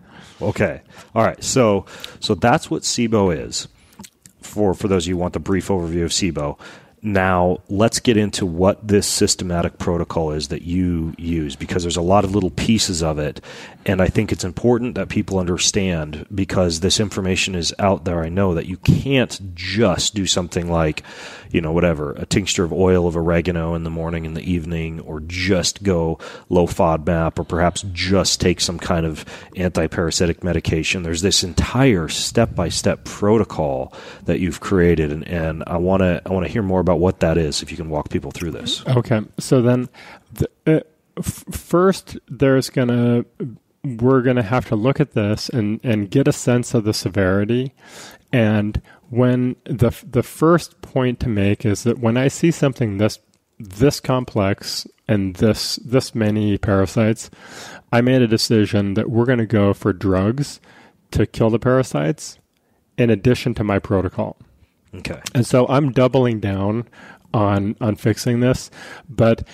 Okay. All right. So so that's what SIBO is. For, for those of you who want the brief overview of SIBO. Now, let's get into what this systematic protocol is that you use, because there's a lot of little pieces of it, and I think it's important that people understand, because this information is out there. I know that you can't just do something like, you know, whatever, a tincture of oil of oregano in the morning and the evening, or just go low FODMAP, or perhaps just take some kind of anti-parasitic medication. There's this entire step-by-step protocol that you've created, and, and I want to I want to hear more about what that is, if you can walk people through this. Okay. So then the, uh, f- first there's going to, we're going to have to look at this and, and get a sense of the severity. And when the, the first point to make is that when I see something this, this complex and this, this many parasites, I made a decision that we're going to go for drugs to kill the parasites in addition to my protocol. Okay. And so I'm doubling down on on fixing this, but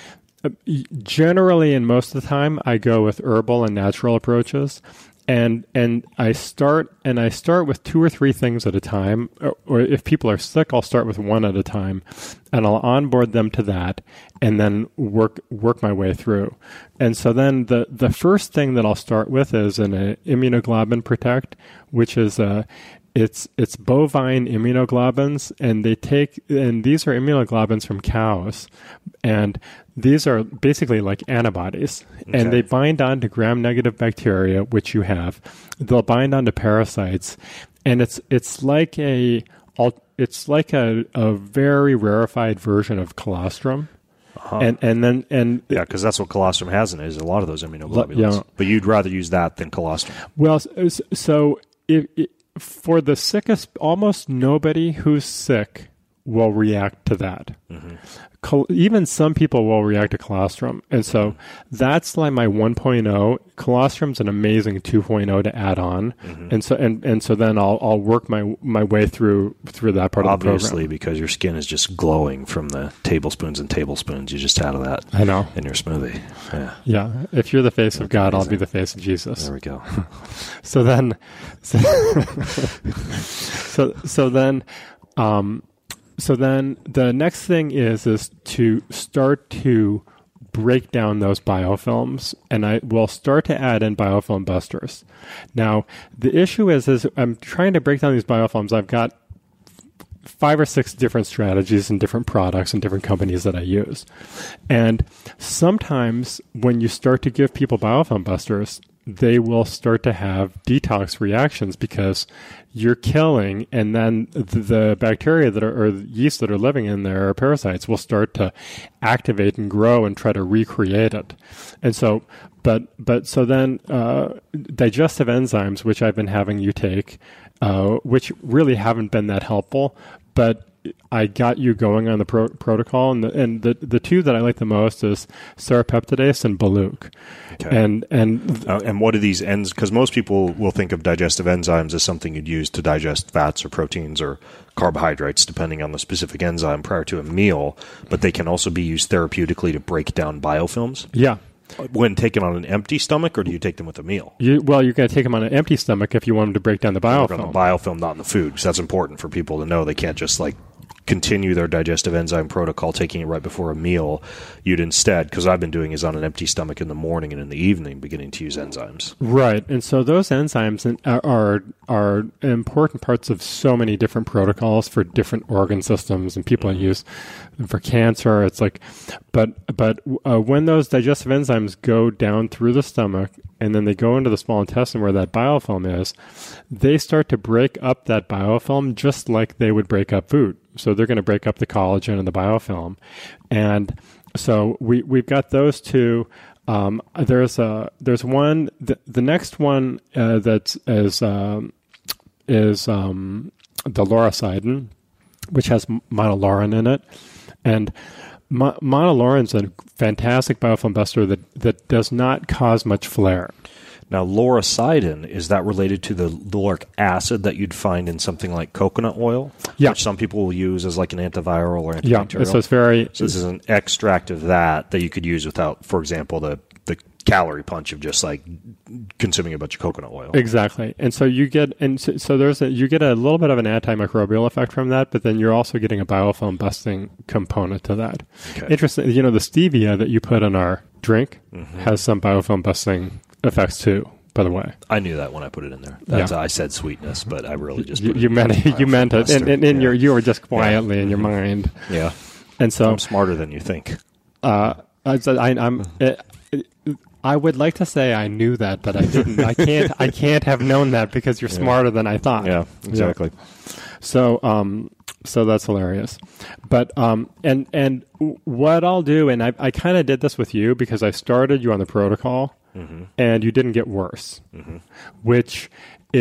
generally and most of the time I go with herbal and natural approaches, and and I start and I start with two or three things at a time, or, or if people are sick, I'll start with one at a time, and I'll onboard them to that, and then work work my way through. And so then the the first thing that I'll start with is an uh, immunoglobulin protect, which is a it's it's bovine immunoglobulins, and they take and these are immunoglobulins from cows, and these are basically like antibodies, okay. and they bind onto gram-negative bacteria, which you have. They'll bind onto parasites, and it's it's like a it's like a, a very rarefied version of colostrum. Uh-huh. And and then and yeah, because that's what colostrum has in it, is a lot of those immunoglobulins. Yeah. But you'd rather use that than colostrum. Well, so if, if, for the sickest, almost nobody who's sick will react to that. Mm-hmm. Col- even some people will react to colostrum. And so mm-hmm. that's like my one point oh. Colostrum's an amazing two point oh to add on. Mm-hmm. And so and, and so then I'll I'll work my my way through through that part Obviously, of the program. Obviously, because your skin is just glowing from the tablespoons and tablespoons you just had of that. I know. In your smoothie. Yeah. Yeah. If you're the face That's of God, amazing. I'll be the face of Jesus. There we go. so then so, so so then um So then the next thing is is to start to break down those biofilms, and I will start to add in biofilm busters. Now, the issue is, is I'm trying to break down these biofilms. I've got five or six different strategies and different products and different companies that I use. And sometimes when you start to give people biofilm busters, they will start to have detox reactions because you're killing, and then the, the bacteria that are, or the yeast that are living in there, or parasites, will start to activate and grow and try to recreate it. And so, but, but so then uh, digestive enzymes, which I've been having you take, uh, which really haven't been that helpful, but I got you going on the pro- protocol, and the, and the the two that I like the most is serrapeptidase and Baluch. Okay. And and uh, and what are these enzymes? Because most people will think of digestive enzymes as something you'd use to digest fats or proteins or carbohydrates, depending on the specific enzyme prior to a meal. But they can also be used therapeutically to break down biofilms. Yeah. When taken on an empty stomach, or do you take them with a meal? You, well, you're going to take them on an empty stomach if you want them to break down the biofilm. On the biofilm, not in the food, because that's important for people to know. They can't just like continue their digestive enzyme protocol taking it right before a meal. You'd instead, because I've been doing is on an empty stomach in the morning and in the evening, beginning to use enzymes. Right, and so those enzymes are are important parts of so many different protocols for different organ systems, and people mm-hmm. use for cancer. It's like, but but uh, when those digestive enzymes go down through the stomach and then they go into the small intestine where that biofilm is, they start to break up that biofilm just like they would break up food. So they're going to break up the collagen and the biofilm. And so we, we've got those two. Um, there's a, there's one, the, the next one uh, that is, um, is um, the lauricidin, which has monolaurin in it. And mo- monolaurin's a fantastic biofilm buster that, that does not cause much flare. Now, lauricidin, is that related to the lauric acid that you'd find in something like coconut oil? Yeah. Which some people will use as like an antiviral or yeah, antibacterial? so it's very... So this is an extract of that that you could use without, for example, the, the calorie punch of just like consuming a bunch of coconut oil. Exactly. And so you get... and so, so there's a, you get a little bit of an antimicrobial effect from that, but then you're also getting a biofilm busting component to that. Okay. Interesting. You know, the stevia that you put in our drink mm-hmm. has some biofilm busting effects too, by the way. I knew that when I put it in there. That's, yeah. I said sweetness, but I really just you, put you it meant it. You meant it, and, and in yeah. your you were just quietly yeah. in your mind. Yeah, and so I'm smarter than you think. Uh, I, I, I'm. It, it, I would like to say I knew that, but I didn't. I can't. I can't have known that because you're yeah. smarter than I thought. Yeah, exactly. Yeah. So, um, so that's hilarious. But um, and and what I'll do, and I I kind of did this with you because I started you on the protocol. Mm-hmm. And you didn't get worse, mm-hmm. which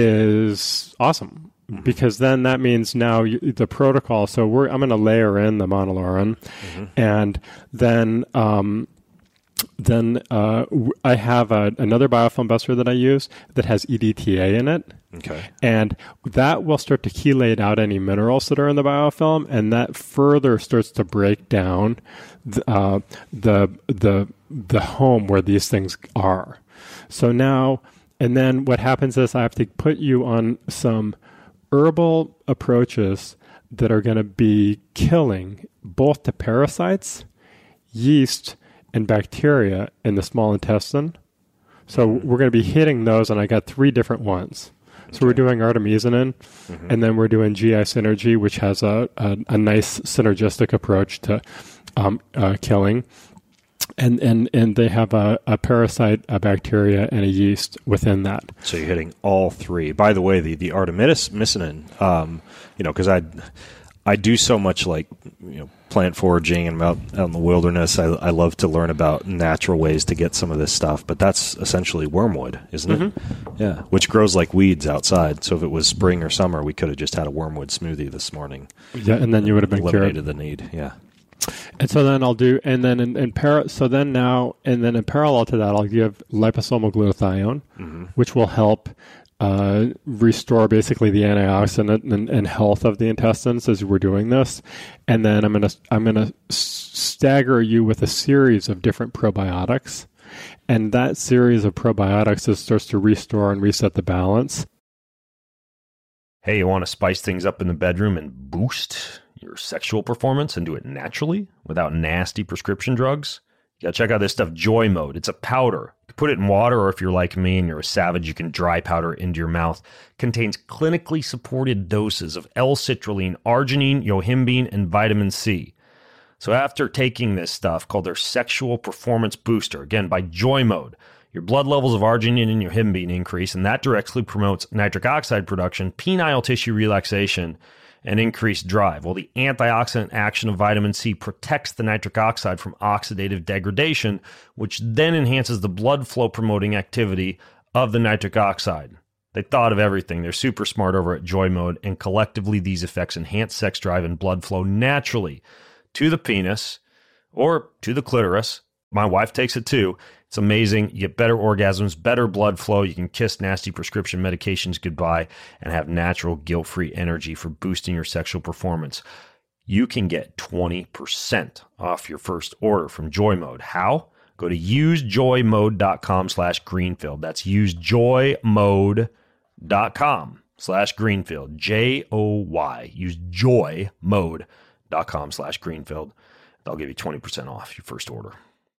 is awesome mm-hmm. because then that means now you, the protocol. So we're I'm going to layer in the monolaurin, mm-hmm. and then um, then uh, w- I have a, another biofilm buster that I use that has E D T A in it. Okay, and that will start to chelate out any minerals that are in the biofilm, and that further starts to break down the uh, the the the home where these things are. So now, and then what happens is I have to put you on some herbal approaches that are going to be killing both the parasites, yeast, and bacteria in the small intestine. So we're going to be hitting those, and I got three different ones. So we're doing artemisinin, mm-hmm. and then we're doing G I Synergy, which has a, a, a nice synergistic approach to um, uh, killing. And, and and they have a, a parasite, a bacteria, and a yeast within that. So you're hitting all three. By the way, the, the artemisinin, um, you know, because I I do so much like, you know, plant foraging and out, out in the wilderness. I, I love to learn about natural ways to get some of this stuff, but that's essentially wormwood, isn't it? Mm-hmm. Yeah, which grows like weeds outside. So if it was spring or summer, we could have just had a wormwood smoothie this morning. Yeah, and then you would have been eliminated cured. the need. Yeah. And so then I'll do, and then in, in para, so then now, and then in parallel to that, I'll give liposomal glutathione, mm-hmm. which will help uh, restore basically the antioxidant and, and health of the intestines as we're doing this. And then I'm gonna I'm gonna stagger you with a series of different probiotics, and that series of probiotics is, starts to restore and reset the balance. Hey, you want to spice things up in the bedroom and boost your sexual performance and do it naturally without nasty prescription drugs? You got to check out this stuff, Joy Mode. It's a powder. You can put it in water, or if you're like me and you're a savage, you can dry powder it into your mouth. It contains clinically supported doses of L-citrulline, arginine, yohimbine, and vitamin C. So after taking this stuff called their Sexual Performance Booster, again, by Joy Mode, your blood levels of arginine and yohimbine increase, and that directly promotes nitric oxide production, penile tissue relaxation, and increased drive. Well, the antioxidant action of vitamin C protects the nitric oxide from oxidative degradation, which then enhances the blood flow promoting activity of the nitric oxide. They thought of everything. They're super smart over at Joy Mode, and collectively these effects enhance sex drive and blood flow naturally to the penis or to the clitoris. My wife takes it too. It's amazing. You get better orgasms, better blood flow. You can kiss nasty prescription medications goodbye and have natural guilt-free energy for boosting your sexual performance. You can get twenty percent off your first order from Joy Mode. How? Go to usejoymode.com slash Greenfield. That's usejoymode.com slash Greenfield. J O Y. Usejoymode.com slash Greenfield. They'll give you twenty percent off your first order.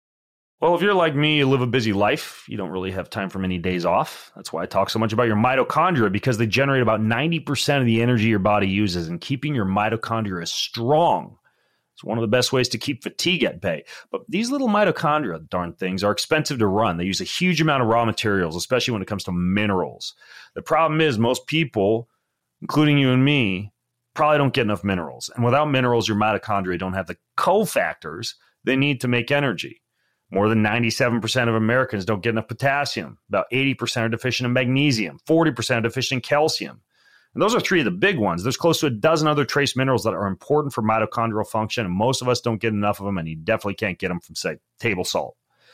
Well, if you're like me, you live a busy life, you don't really have time for many days off. That's why I talk so much about your mitochondria, because they generate about ninety percent of the energy your body uses, and keeping your mitochondria strong. It's one of the best ways to keep fatigue at bay. But these little mitochondria, darn things, are expensive to run. They use a huge amount of raw materials, especially when it comes to minerals. The problem is most people, including you and me, probably don't get enough minerals. And without minerals, your mitochondria don't have the cofactors they need to make energy. More than ninety-seven percent of Americans don't get enough potassium. About eighty percent are deficient in magnesium. forty percent are deficient in calcium. And those are three of the big ones. There's close to a dozen other trace minerals that are important for mitochondrial function, and most of us don't get enough of them, and you definitely can't get them from, say, table salt.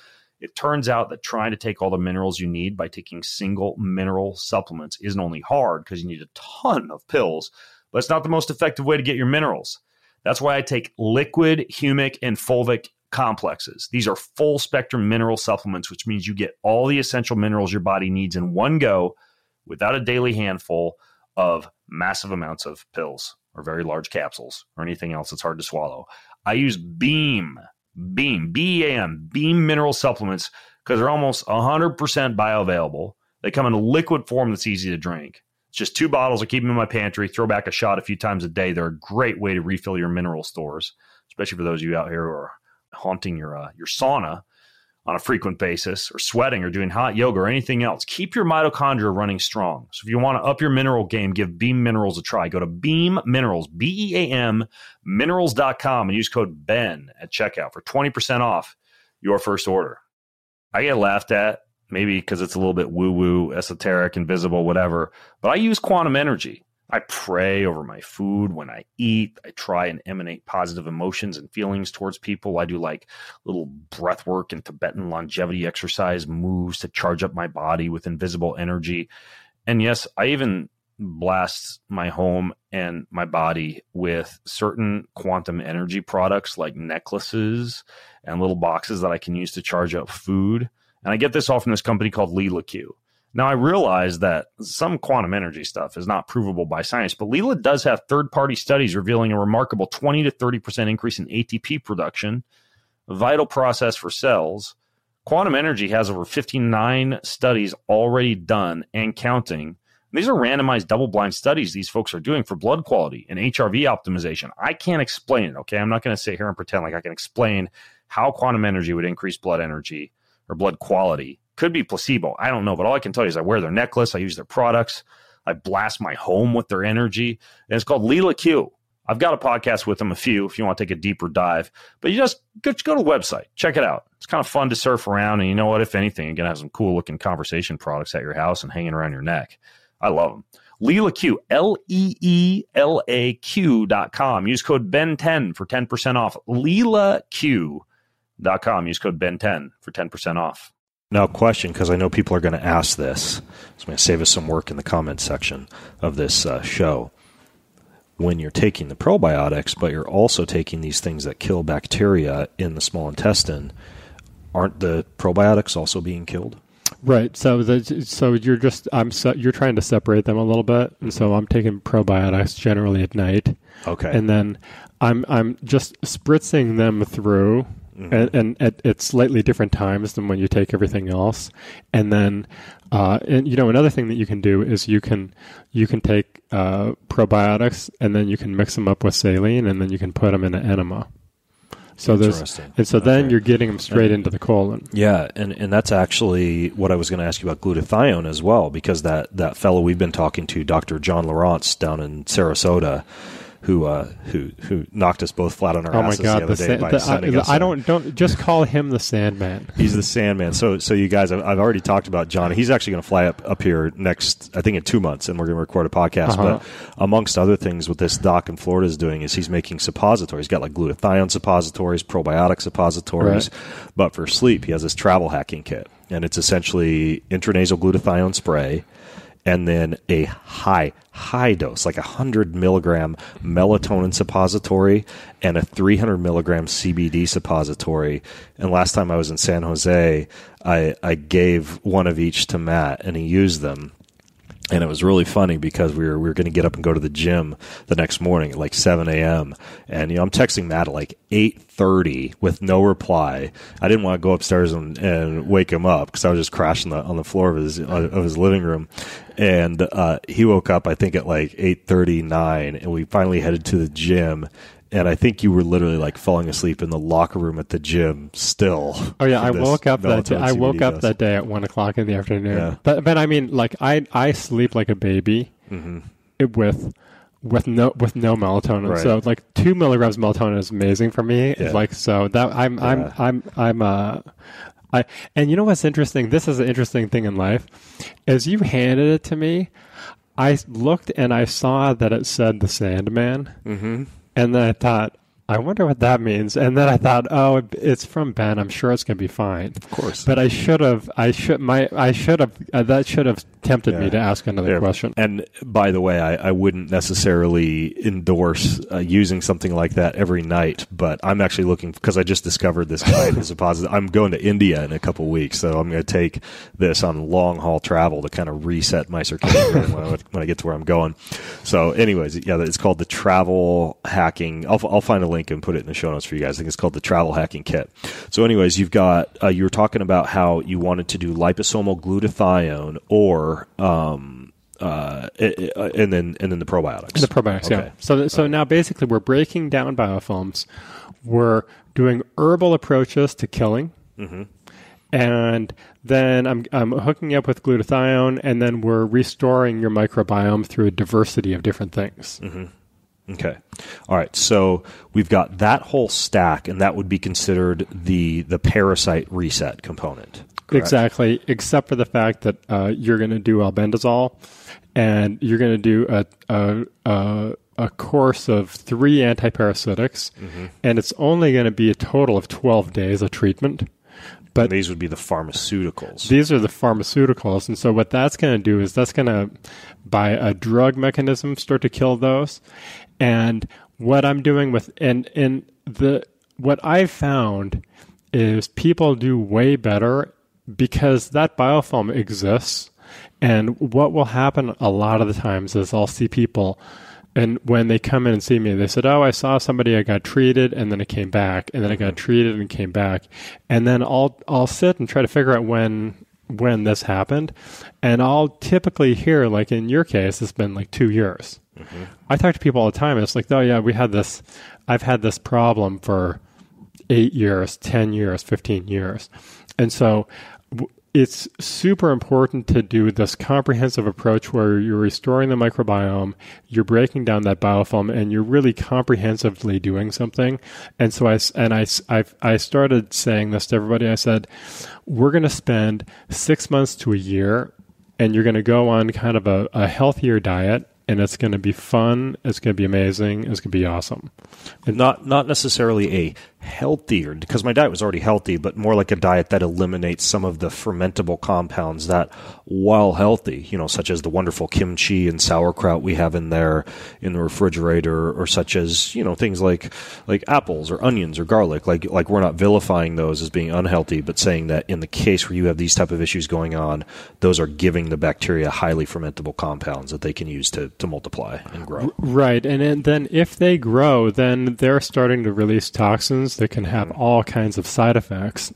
It turns out that trying to take all the minerals you need by taking single mineral supplements isn't only hard because you need a ton of pills, but it's not the most effective way to get your minerals. That's why I take liquid, humic, and fulvic complexes. These are full spectrum mineral supplements, which means you get all the essential minerals your body needs in one go without a daily handful of massive amounts of pills or very large capsules or anything else that's hard to swallow. I use Beam, Beam, B E A M, Beam mineral supplements because they're almost one hundred percent bioavailable. They come in a liquid form that's easy to drink. It's just two bottles. I keep them in my pantry, throw back a shot a few times a day. They're a great way to refill your mineral stores, especially for those of you out here who are haunting your uh, your sauna on a frequent basis, or sweating, or doing hot yoga, or anything else. Keep your mitochondria running strong. So if you want to up your mineral game, give Beam Minerals a try. Go to Beam Minerals, B E A M, minerals dot com, and use code BEN at checkout for twenty percent off your first order. I get laughed at, maybe because it's a little bit woo-woo, esoteric, invisible, whatever, but I use quantum energy. I pray over my food when I eat. I try and emanate positive emotions and feelings towards people. I do like little breath work and Tibetan longevity exercise moves to charge up my body with invisible energy. And yes, I even blast my home and my body with certain quantum energy products like necklaces and little boxes that I can use to charge up food. And I get this all from this company called Leela Q. Now, I realize that some quantum energy stuff is not provable by science, but Leela does have third-party studies revealing a remarkable twenty to thirty percent increase in A T P production, a vital process for cells. Quantum energy has over fifty-nine studies already done and counting, and These are randomized double-blind studies these folks are doing for blood quality and H R V optimization. I can't explain it, okay? I'm not going to sit here and pretend like I can explain how quantum energy would increase blood energy or blood quality. Could be placebo. I don't know, but all I can tell you is I wear their necklace, I use their products, I blast my home with their energy, and it's called Lila Q. I've got a podcast with them, a few, if you want to take a deeper dive. But you just go, just go to the website. Check it out. It's kind of fun to surf around. And you know what? If anything, you're going to have some cool-looking conversation products at your house and hanging around your neck. I love them. Leela Q, L E E L A Q dot com. Use code B E N ten for ten percent off. Leela Q dot com. Use code B E N ten for ten percent off. Now, question, because I know people are going to ask this. So I'm going to save us some work in the comments section of this uh, show. When you're taking the probiotics, but you're also taking these things that kill bacteria in the small intestine, aren't the probiotics also being killed? Right. So the, so you're just I'm so, you're trying to separate them a little bit, and so I'm taking probiotics generally at night. Okay. And then I'm I'm just spritzing them through. Mm-hmm. And, and at, at slightly different times than when you take everything else, and then, uh, and you know, another thing that you can do is you can you can take uh, probiotics and then you can mix them up with saline, and then you can put them in an enema. So there's and so then okay. you're getting them straight and, into the colon. Yeah, and, and that's actually what I was going to ask you about glutathione as well, because that that fellow we've been talking to, Doctor John Lawrence down in Sarasota, who uh, who who knocked us both flat on our oh asses my God, the other the day san- by the, sending I, us. I don't don't just call him the Sandman. He's the Sandman. So so you guys, I've, I've already talked about John. He's actually going to fly up up here next, I think, in two months, and we're going to record a podcast. Uh-huh. But amongst other things, what this doc in Florida is doing is he's making suppositories. He's got like glutathione suppositories, probiotic suppositories, right. But for sleep, he has this travel hacking kit, and it's essentially intranasal glutathione spray. And then a high, high dose, like a one hundred milligram melatonin suppository and a three hundred milligram C B D suppository. And last time I was in San Jose, I, I gave one of each to Matt, and he used them. And it was really funny because we were we were going to get up and go to the gym the next morning at like seven a.m. And you know I'm texting Matt at like eight thirty with no reply. I didn't want to go upstairs and, and wake him up because I was just crashing the, on the floor of his of his living room. And uh, he woke up I think at like eight thirty-nine, and we finally headed to the gym. And I think you were literally like falling asleep in the locker room at the gym still. Oh yeah, I woke up that day, I woke up that day at one o'clock in the afternoon. Yeah. But but I mean, like I I sleep like a baby mm-hmm. it, with with no with no melatonin. Right. So like two milligrams of melatonin is amazing for me. Yeah. It's like so that I'm yeah. I'm I'm I'm uh I and you know what's interesting? This is an interesting thing in life. As you handed it to me, I looked and I saw that it said the Sandman. Mm-hmm. And then I thought, I wonder what that means. And then I thought, oh, it's from Ben. I'm sure it's going to be fine. Of course. But I should have, I should, my, I should have, uh, that should have tempted yeah. me to ask another yeah. question. And by the way, I, I wouldn't necessarily endorse uh, using something like that every night, but I'm actually looking, because I just discovered this kind as a positive. I'm going to India in a couple weeks, so I'm going to take this on long haul travel to kind of reset my circadian rhythm when, I, when I get to where I'm going. So anyways, yeah, it's called the Travel Hacking. I'll, I'll find a link and put it in the show notes for you guys. I think it's called the Travel Hacking Kit. So anyways, you've got, uh, you were talking about how you wanted to do liposomal glutathione or, um, uh, and then, and then the probiotics. The probiotics, okay. yeah. So, so right. now basically we're breaking down biofilms. We're doing herbal approaches to killing. Mm-hmm. And then I'm, I'm hooking up with glutathione, and then we're restoring your microbiome through a diversity of different things. Mm-hmm. Okay. All right. So we've got that whole stack, and that would be considered the the parasite reset component. Correct? Exactly, except for the fact that uh, you're going to do albendazole, and you're going to do a, a, a, a course of three antiparasitics, mm-hmm. and it's only going to be a total of twelve days of treatment. But and these would be the pharmaceuticals. These are the pharmaceuticals. And so what that's going to do is that's going to, by a drug mechanism, start to kill those. And what I'm doing with, and, and the, what I've found is people do way better because that biofilm exists. And what will happen a lot of the times is I'll see people, and when they come in and see me, they said, oh, I saw somebody, I got treated, and then it came back, and then I got treated and came back. And then I'll I'll sit and try to figure out when when this happened. And I'll typically hear, like in your case, it's been like two years. Mm-hmm. I talk to people all the time. And it's like, oh yeah, we had this, I've had this problem for eight years, ten years, fifteen years. And so w- it's super important to do this comprehensive approach where you're restoring the microbiome, you're breaking down that biofilm, and you're really comprehensively doing something. And so I, and I, I've, I started saying this to everybody. I said, we're going to spend six months to a year, and you're going to go on kind of a, a healthier diet, and it's going to be fun, it's going to be amazing, it's going to be awesome. And not not necessarily a healthier, because my diet was already healthy, but more like a diet that eliminates some of the fermentable compounds that, while healthy, you know, such as the wonderful kimchi and sauerkraut we have in there in the refrigerator, or such as, you know, things like like apples or onions or garlic. Like like we're not vilifying those as being unhealthy, but saying that in the case where you have these type of issues going on, those are giving the bacteria highly fermentable compounds that they can use to, to multiply and grow. Right. And, and then if they grow, then they're starting to release toxins that can have all kinds of side effects.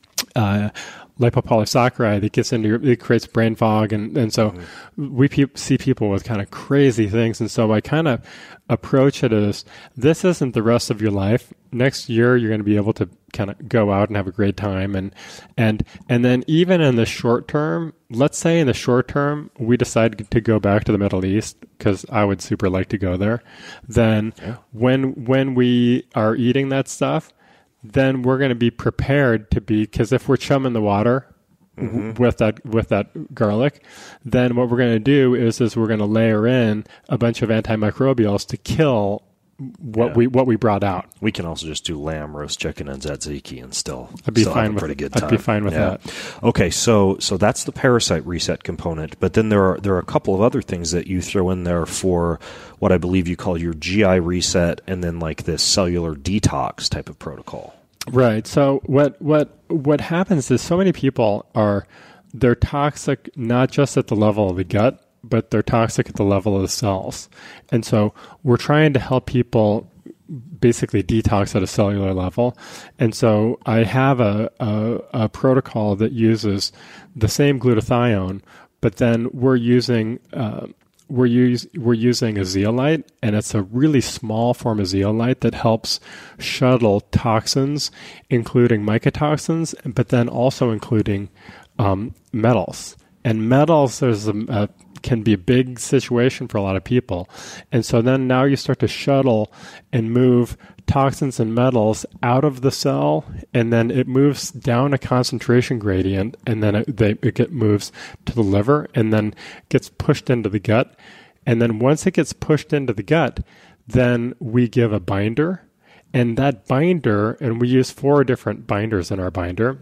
Uh, lipopolysaccharide, it gets into your, it creates brain fog. And, and so mm-hmm. we pe- see people with kind of crazy things. And so I kind of approach it as, this isn't the rest of your life. Next year, you're going to be able to kind of go out and have a great time. And, and, and then even in the short term, let's say in the short term, we decide to go back to the Middle East, because I would super like to go there. Then yeah. when, when we are eating that stuff, then we're going to be prepared to be, because if we're chumming the water mm-hmm. with that with that garlic, then what we're going to do is is we're going to layer in a bunch of antimicrobials to kill what yeah. we what we brought out. We can also just do lamb, roast chicken, and tzatziki, and still, I'd be still fine have a with, pretty good time. I'd be fine with yeah. that. Okay, so so that's the parasite reset component, but then there are there are a couple of other things that you throw in there for what I believe you call your G I reset, and then like this cellular detox type of protocol. Right. So what what what happens is so many people are they're toxic not just at the level of the gut, but they're toxic at the level of the cells. And so we're trying to help people basically detox at a cellular level. And so I have a, a, a protocol that uses the same glutathione, but then we're using uh, we're use, we're using a zeolite, and it's a really small form of zeolite that helps shuttle toxins, including mycotoxins, but then also including um, metals. And metals, there's a, a can be a big situation for a lot of people. And so then now you start to shuttle and move toxins and metals out of the cell, and then it moves down a concentration gradient, and then it, they, it get, moves to the liver, and then gets pushed into the gut. And then once it gets pushed into the gut, then we give a binder, and that binder, and we use four different binders in our binder,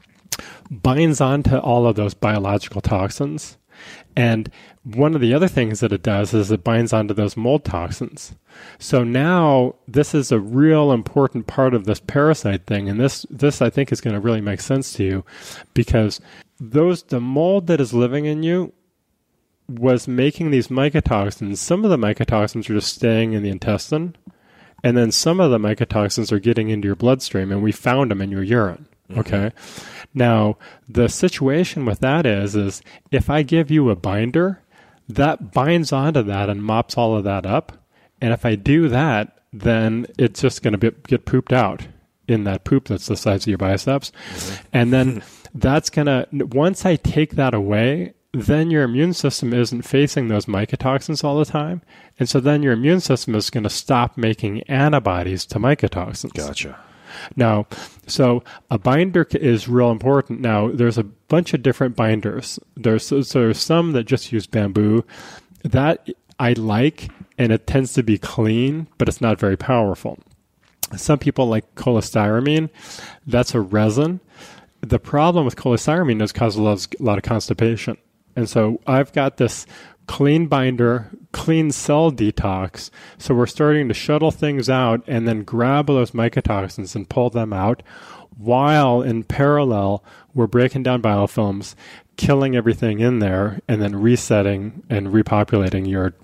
binds onto all of those biological toxins. And one of the other things that it does is it binds onto those mold toxins. So now this is a real important part of this parasite thing. And this, this I think is going to really make sense to you, because those, the mold that is living in you was making these mycotoxins. Some of the mycotoxins are just staying in the intestine, and then some of the mycotoxins are getting into your bloodstream, and we found them in your urine. Okay. Mm-hmm. Now, the situation with that is, is if I give you a binder, that binds onto that and mops all of that up. And if I do that, then it's just going to get pooped out in that poop that's the size of your biceps. Mm-hmm. And then that's going to, once I take that away, then your immune system isn't facing those mycotoxins all the time. And so then your immune system is going to stop making antibodies to mycotoxins. Gotcha. Now, so a binder is real important. Now, there's a bunch of different binders. There's, so there's some that just use bamboo. That I like, and it tends to be clean, but it's not very powerful. Some people like cholestyramine. That's a resin. The problem with cholestyramine is it causes a lot, a lot of constipation. And so I've got this clean binder, clean cell detox. So we're starting to shuttle things out and then grab those mycotoxins and pull them out, while in parallel, we're breaking down biofilms, killing everything in there, and then resetting and repopulating your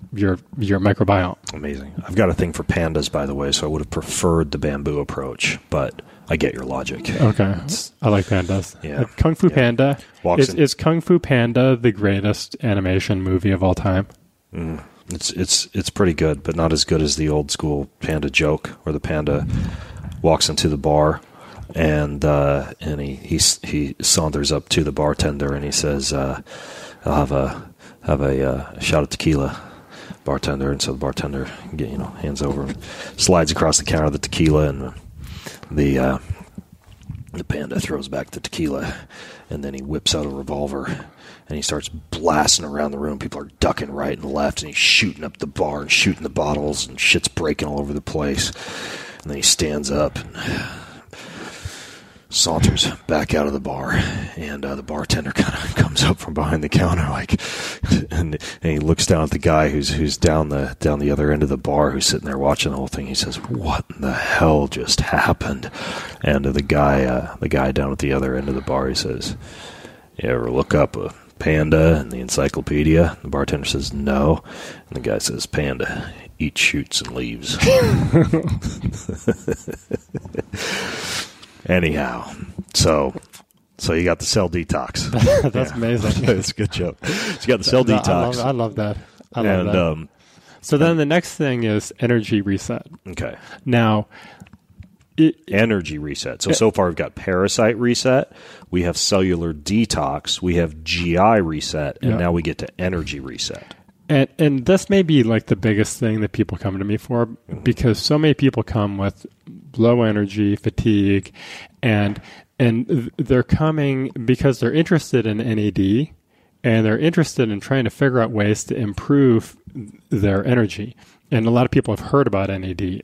your your microbiome. Amazing. I've got a thing for pandas, by the way, so I would have preferred the bamboo approach, but I get your logic. Okay. It's, I like pandas. Yeah. Uh, Kung Fu yeah. Panda. Is, in, is Kung Fu Panda the greatest animation movie of all time? Mm, it's it's it's pretty good, but not as good as the old school panda joke where the panda walks into the bar and uh, and he, he he saunters up to the bartender and he says, uh, "I'll have a have a, uh, a shot of tequila." Bartender, and so the bartender, you know, hands over, and slides across the counter the tequila, and the uh, the panda throws back the tequila, and then he whips out a revolver, and he starts blasting around the room. People are ducking right and left, and he's shooting up the bar and shooting the bottles, and shit's breaking all over the place. And then he stands up and saunters back out of the bar, and uh, the bartender kind of comes up from behind the counter, like, and, and he looks down at the guy who's who's down the down the other end of the bar, who's sitting there watching the whole thing. He says, "What in the hell just happened?" And to the guy, uh, the guy down at the other end of the bar, he says, "You ever look up a panda in the encyclopedia?" The bartender says, "No," and the guy says, "Panda eats, shoots, and leaves." Anyhow, so so you got the cell detox. That's amazing. That's a good joke. So you got the cell No, detox. I love, I love that. I love and, that. Um, so then the next thing is energy reset. okay. Now, it, Energy reset. So, so far we've got parasite reset, we have cellular detox, we have G I reset, and Yeah. now we get to energy reset. And and this may be like the biggest thing that people come to me for, Mm-hmm. because so many people come with low energy, fatigue, and and they're coming because they're interested in N A D, and they're interested in trying to figure out ways to improve their energy. And a lot of people have heard about N A D.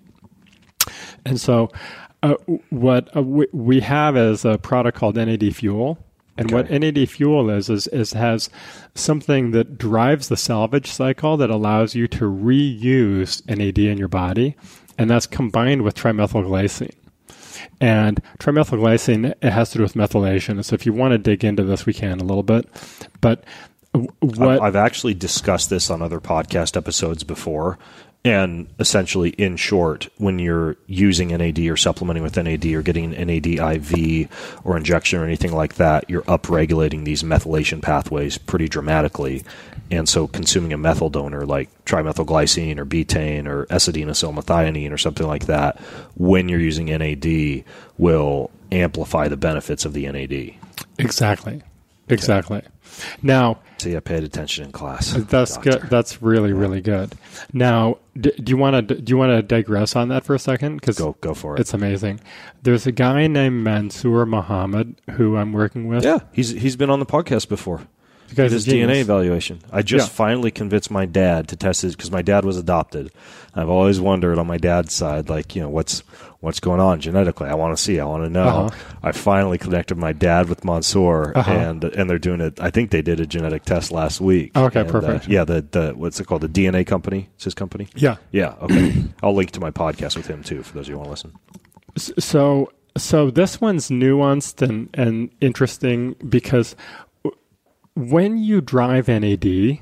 And so uh, what uh, we, we have is a product called N A D Fuel. And Okay. what N A D Fuel is, is, is has something that drives the salvage cycle that allows you to reuse N A D in your body, and that's combined with trimethylglycine. And trimethylglycine, it has to do with methylation. So if you want to dig into this, we can a little bit. But what I've actually discussed this on other podcast episodes before. And essentially, in short, when you're using N A D or supplementing with N A D or getting N A D I V or injection or anything like that, you're upregulating these methylation pathways pretty dramatically. And so consuming a methyl donor like trimethylglycine or betaine or S-adenosylmethionine or something like that, when you're using N A D, will amplify the benefits of the N A D. exactly, exactly. Now, See, I paid attention in class. that's doctor. good. That's really, really good. Now, d- do you want to do you want to digress on that for a second? Because Go, go for it. it's amazing. There's a guy named Mansoor Muhammad who I'm working with. Yeah, he's he's been on the podcast before. The guy's He a does D N A genius. evaluation. I just Yeah. finally convinced my dad to test his because my dad was adopted. I've always wondered on my dad's side, like, you know, what's what's going on genetically. I want to see. I want to know. Uh-huh. I finally connected my dad with Mansoor, Uh-huh. and and they're doing it. I think they did a genetic test last week. Okay, And, uh, perfect. yeah, the the what's it called? The D N A company. It's his company. Yeah. Yeah. Okay. I'll link to my podcast with him too for those of you who want to listen. S- So so this one's nuanced and, and interesting because w- when you drive N A D,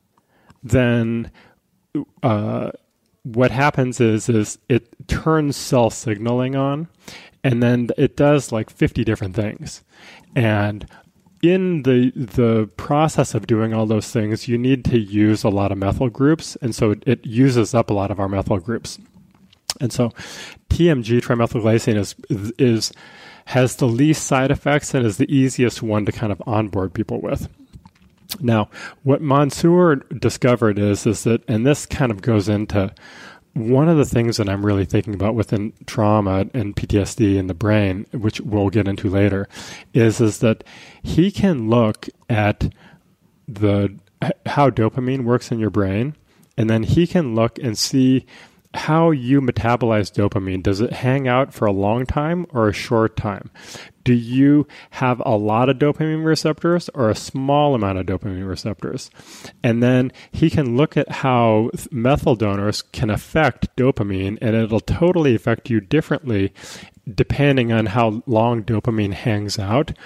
then uh, what happens is is it turns cell signaling on, and then it does like fifty different things. And in the the process of doing all those things, you need to use a lot of methyl groups, and so it, it uses up a lot of our methyl groups. And so T M G, trimethylglycine, is is has the least side effects and is the easiest one to kind of onboard people with. Now, what Mansoor discovered is is that, and this kind of goes into one of the things that I'm really thinking about within trauma and P T S D in the brain, which we'll get into later, is is that he can look at the how dopamine works in your brain, and then he can look and see how you metabolize dopamine. Does it hang out for a long time or a short time? Do you have a lot of dopamine receptors or a small amount of dopamine receptors? And then he can look at how methyl donors can affect dopamine, and it'll totally affect you differently depending on how long dopamine hangs out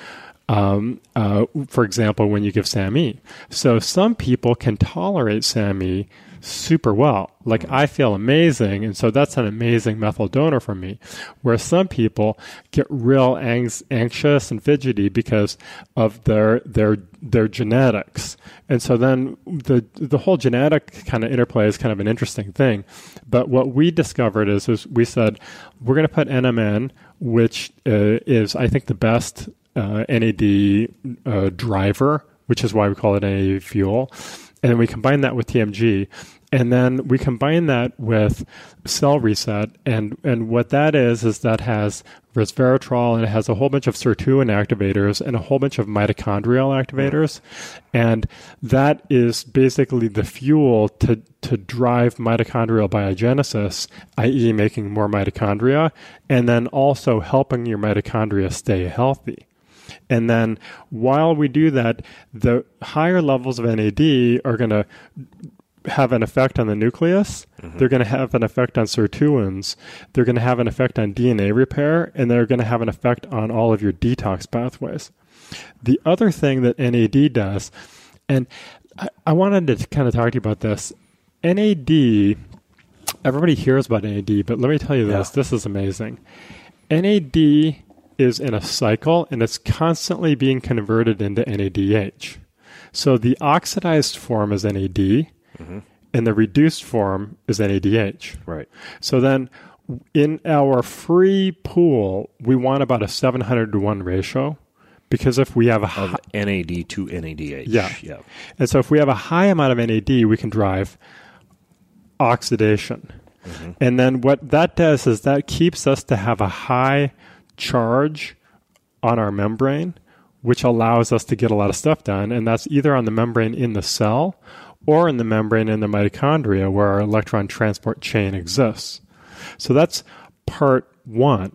Um, uh, for example, when you give SAMe. So some people can tolerate SAMe super well. Like I feel amazing, and so that's an amazing methyl donor for me. Where some people get real ang- anxious and fidgety because of their their their genetics, and so then the the whole genetic kind of interplay is kind of an interesting thing. But what we discovered is, is we said we're going to put N M N, which uh, is I think the best uh, N A D uh, driver, which is why we call it N A D fuel. And we combine that with T M G, and then we combine that with cell reset. And, and what that is, is that has resveratrol, and it has a whole bunch of sirtuin activators and a whole bunch of mitochondrial activators. And that is basically the fuel to, to drive mitochondrial biogenesis, that is making more mitochondria, and then also helping your mitochondria stay healthy. And then while we do that, the higher levels of N A D are going to have an effect on the nucleus. Mm-hmm. They're going to have an effect on sirtuins. They're going to have an effect on D N A repair, and they're going to have an effect on all of your detox pathways. The other thing that N A D does, and I, I wanted to kind of talk to you about this, N A D, everybody hears about N A D, but let me tell you this, yeah. This is amazing. N A D is in a cycle, and it's constantly being converted into N A D H. So the oxidized form is N A D, mm-hmm. and the reduced form is N A D H. Right. So then in our free pool, we want about a seven hundred to one ratio, because if we have a of high, N A D to N A D H. Yeah. yeah. And so if we have a high amount of N A D, we can drive oxidation. Mm-hmm. And then what that does is that keeps us to have a high charge on our membrane, which allows us to get a lot of stuff done. And that's either on the membrane in the cell or in the membrane in the mitochondria, where our electron transport chain exists. So that's part one.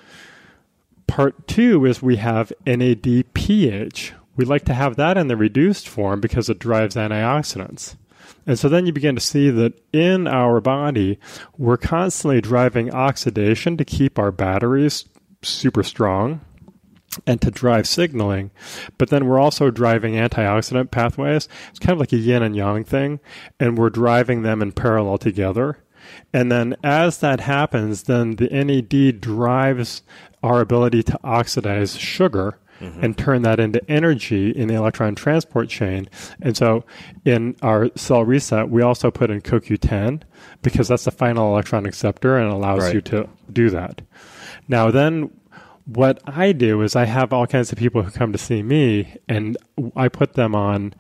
Part two is we have N A D P H. We like to have that in the reduced form because it drives antioxidants. And so then you begin to see that in our body, we're constantly driving oxidation to keep our batteries super strong and to drive signaling, but then we're also driving antioxidant pathways. It's kind of like a yin and yang thing, and we're driving them in parallel together. And then as that happens, then the N A D drives our ability to oxidize sugar, mm-hmm. and turn that into energy in the electron transport chain. And so in our cell reset, we also put in C O Q ten, because that's the final electron acceptor and allows right. you to do that. Now then, what I do is I have all kinds of people who come to see me, and I put them on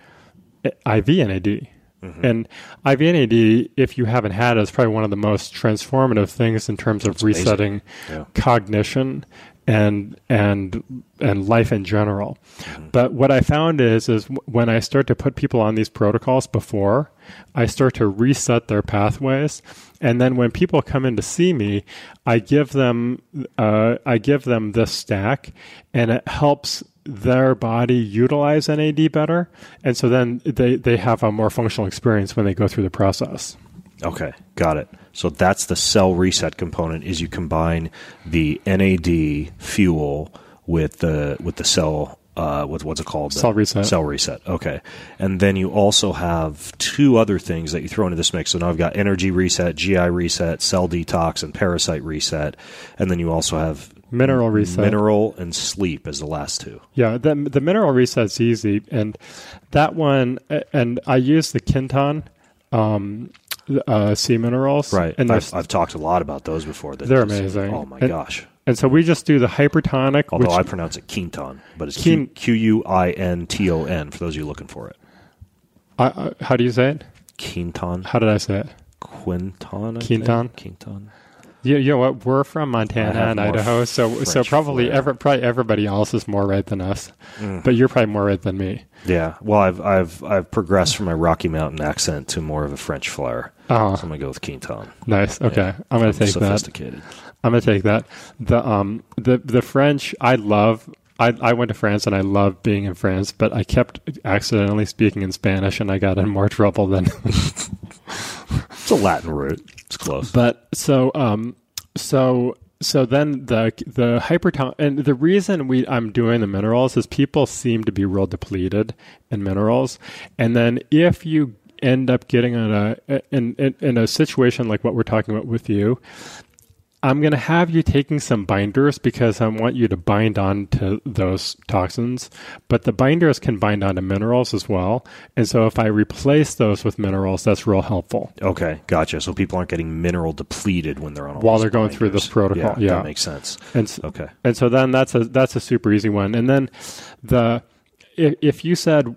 I V N A D. Mm-hmm. And I V N A D, if you haven't had it, is probably one of the most transformative things in terms That's of resetting yeah. cognition and and and life in general. Mm-hmm. But what I found is is when I start to put people on these protocols before, I start to reset their pathways, and then when people come in to see me, I give them uh, I give them this stack, and it helps their body utilize N A D better, and so then they they have a more functional experience when they go through the process. Okay, got it. So that's the cell reset component, is you combine the N A D fuel with the with the cell uh with what's it called? Cell reset. Cell reset. Okay. And then you also have two other things that you throw into this mix. So now I've got energy reset, G I reset, cell detox, and parasite reset. And then you also have mineral reset. Mineral and sleep as the last two. Yeah, the the mineral reset's easy, and that one, and I use the Quinton um Uh, sea minerals, right? And I've, I've talked a lot about those before. They're just, amazing. Oh my and, gosh! And so we just do the hypertonic. Although which, I pronounce it Quinton, but it's Quin- Q U I N T O N for those of you looking for it. Uh, uh, how do you say it? Quinton. How did I say it? Quinton. Quinton. Quinton. You, you know what? We're from Montana and Idaho, so French so probably flair. ever, probably everybody else is more right than us, mm. but you're probably more right than me. Yeah. Well, I've I've I've progressed from my Rocky Mountain accent to more of a French flair. Uh-huh. So I'm gonna go with Quinton. Nice. Okay, Yeah. I'm gonna I'm take sophisticated. that. I'm gonna take that. The um the the French. I love. I I went to France and I loved being in France, but I kept accidentally speaking in Spanish, and I got in more trouble than. It's a Latin root. It's close. But so um. So so then the the hyperton and the reason we I'm doing the minerals is people seem to be real depleted in minerals, and then if you end up getting in a in in, in a situation like what we're talking about with you, I'm going to have you taking some binders because I want you to bind on to those toxins, but the binders can bind onto minerals as well. And so if I replace those with minerals, that's real helpful. Okay, gotcha. So people aren't getting mineral depleted when they're on all while these they're going binders. through this protocol. Yeah, Yeah, that makes sense. And so, okay. And so then that's a that's a super easy one. And then the if, if you said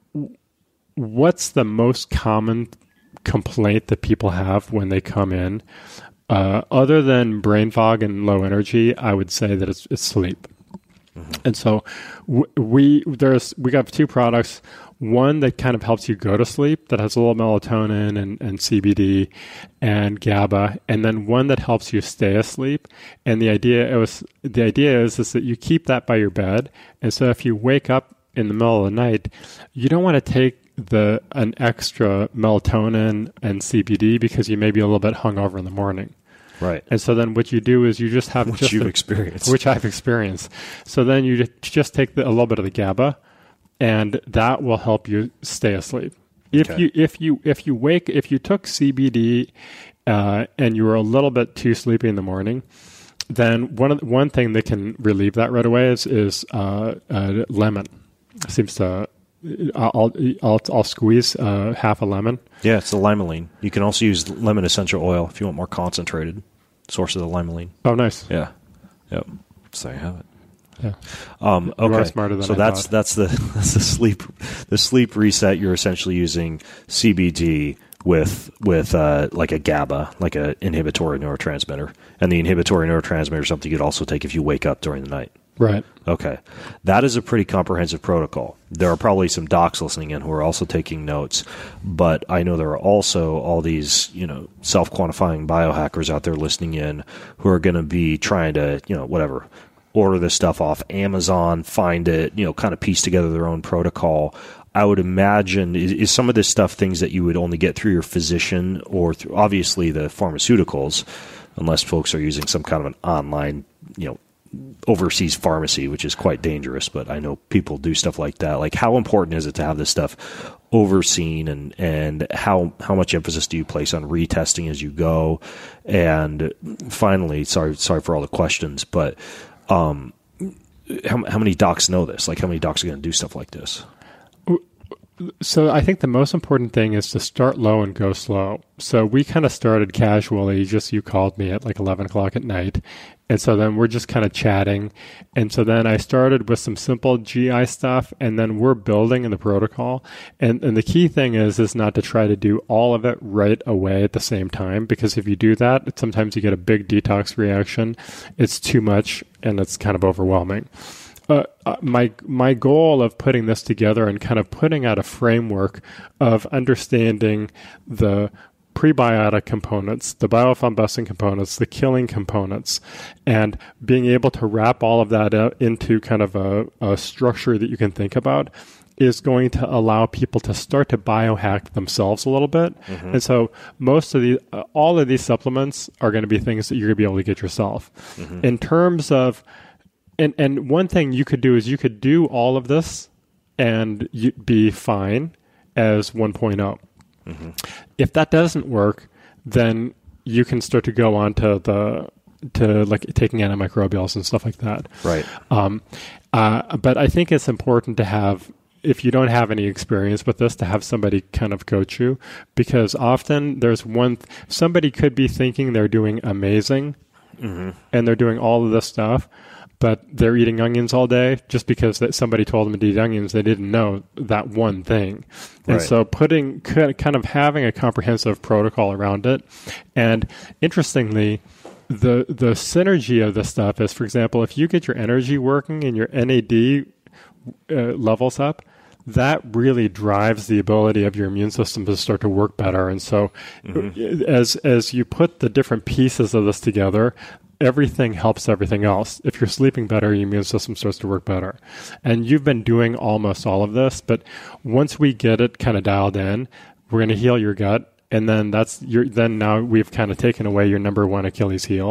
what's the most common complaint that people have when they come in, Uh, other than brain fog and low energy, I would say that it's, it's sleep. Mm-hmm. And so w- we there's we got two products. One that kind of helps you go to sleep, that has a little melatonin and, and C B D and GABA, and then one that helps you stay asleep. And the idea it was the idea is is that you keep that by your bed. And so if you wake up in the middle of the night, you don't want to take the an extra melatonin and C B D because you may be a little bit hungover in the morning. Right. And so then what you do is you just have which just you've a, experienced, which I've experienced. So then you just take the, a little bit of the GABA, and that will help you stay asleep. If Okay. you if you if you wake if you took C B D uh, and you were a little bit too sleepy in the morning, then one of the, one thing that can relieve that right away is is uh, uh, lemon. It seems to. I'll I'll I'll squeeze uh, half a lemon. Yeah, it's the limonene. You can also use lemon essential oil if you want more concentrated source of the limonene. Oh, nice. Yeah. Yep. So there you have it. Yeah. Um, You okay. are smarter than so I that's thought. that's the that's the sleep the sleep reset. You're essentially using C B D with with uh, like a GABA, like a inhibitory neurotransmitter, and the inhibitory neurotransmitter is something you'd also take if you wake up during the night. Right. Okay. That is a pretty comprehensive protocol. There are probably some docs listening in who are also taking notes, but I know there are also all these, you know, self-quantifying biohackers out there listening in who are going to be trying to, you know, whatever, order this stuff off Amazon, find it, you know, kind of piece together their own protocol. I would imagine, is, is some of this stuff things that you would only get through your physician or through, obviously, the pharmaceuticals, unless folks are using some kind of an online, you know, overseas pharmacy, which is quite dangerous, but I know people do stuff like that. Like, how important is it to have this stuff overseen, and, and how, how much emphasis do you place on retesting as you go? And finally, sorry, sorry for all the questions, but, um, how, how many docs know this? Like, how many docs are going to do stuff like this? So I think the most important thing is to start low and go slow. So we kind of started casually, just you called me at like eleven o'clock at night. And so then we're just kind of chatting. And so then I started with some simple G I stuff, and then we're building in the protocol. And and the key thing is, is not to try to do all of it right away at the same time, because if you do that, sometimes you get a big detox reaction. It's too much and it's kind of overwhelming. Uh, uh, my my goal of putting this together and kind of putting out a framework of understanding the prebiotic components, the biofilm-busting components, the killing components, and being able to wrap all of that out into kind of a, a structure that you can think about is going to allow people to start to biohack themselves a little bit. Mm-hmm. And so most of the, uh, all of these supplements are going to be things that you're going to be able to get yourself. Mm-hmm. In terms of And and one thing you could do is you could do all of this and you be fine as one point oh. Mm-hmm. If that doesn't work, then you can start to go on to the to like taking antimicrobials and stuff like that. Right. Um, uh, but I think it's important to have, if you don't have any experience with this, to have somebody kind of coach you, because often there's one th- somebody could be thinking they're doing amazing, mm-hmm. and they're doing all of this stuff, but they're eating onions all day just because that somebody told them to eat onions. They didn't know that one thing. And right. so putting, kind of having a comprehensive protocol around it. And interestingly, the the synergy of this stuff is, for example, if you get your energy working and your N A D uh, levels up, that really drives the ability of your immune system to start to work better. And so mm-hmm. as as you put the different pieces of this together, everything helps everything else. If you're sleeping better, your immune system starts to work better. And you've been doing almost all of this, but once we get it kind of dialed in, we're going to heal your gut. And then that's your, then now we've kind of taken away your number one Achilles heel,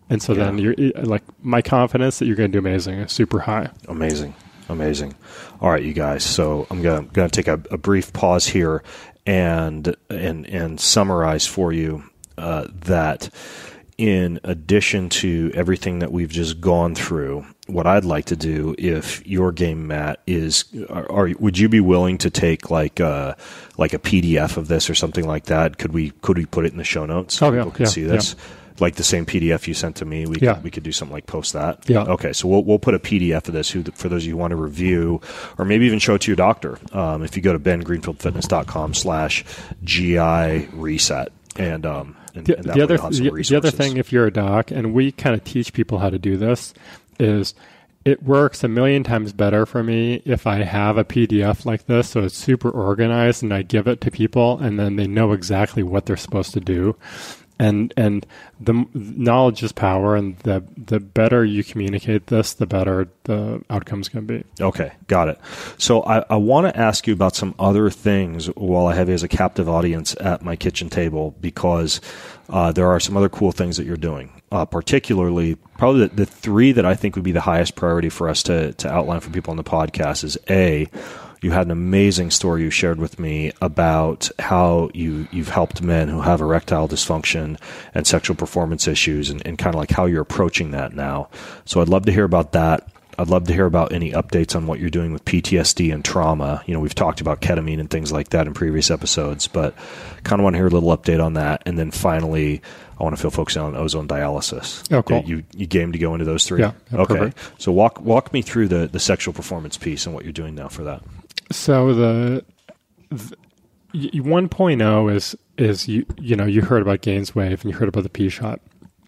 And so Yeah. then you're like, my confidence that you're going to do amazing is super high. Amazing. Amazing. All right, you guys. So I'm going to going to take a, a brief pause here and and and summarize for you uh, that in addition to everything that we've just gone through, what I'd like to do, if your game, Matt, is, are, are would you be willing to take like a, like a P D F of this or something like that? Could we could we put it in the show notes so Oh, yeah, people can yeah, see this? Like the same P D F you sent to me, we Yeah. could, we could do something like post that. Yeah. Okay, so we'll we'll put a P D F of this who, for those of you who want to review, or maybe even show it to your doctor. Um, if you go to ben greenfield fitness dot com slash G I reset, and um, and, The, and that the way other you'll have some the, the other resources. thing, if you're a doc, and we kind of teach people how to do this, is it works a million times better for me if I have a P D F like this, so it's super organized, and I give it to people, and then they know exactly what they're supposed to do. And and the m- knowledge is power, and the the better you communicate this, the better the outcome's going to be. Okay, got it. So I, I want to ask you about some other things while I have you as a captive audience at my kitchen table, because uh, there are some other cool things that you're doing. Uh, particularly, probably the, the three that I think would be the highest priority for us to, to outline for people on the podcast is A, you had an amazing story you shared with me about how you, you've helped men who have erectile dysfunction and sexual performance issues, and, and kind of like how you're approaching that now. So I'd love to hear about that. I'd love to hear about any updates on what you're doing with P T S D and trauma. You know, we've talked about ketamine and things like that in previous episodes, but kind of want to hear a little update on that. And then finally, I want to feel focused on ozone dialysis. Oh, cool. You, you game to go into those three? Yeah, yeah, okay. perfect. So walk walk me through the, the sexual performance piece and what you're doing now for that. So the, the y- one point oh is is you you know you heard about Gainswave and you heard about the P shot.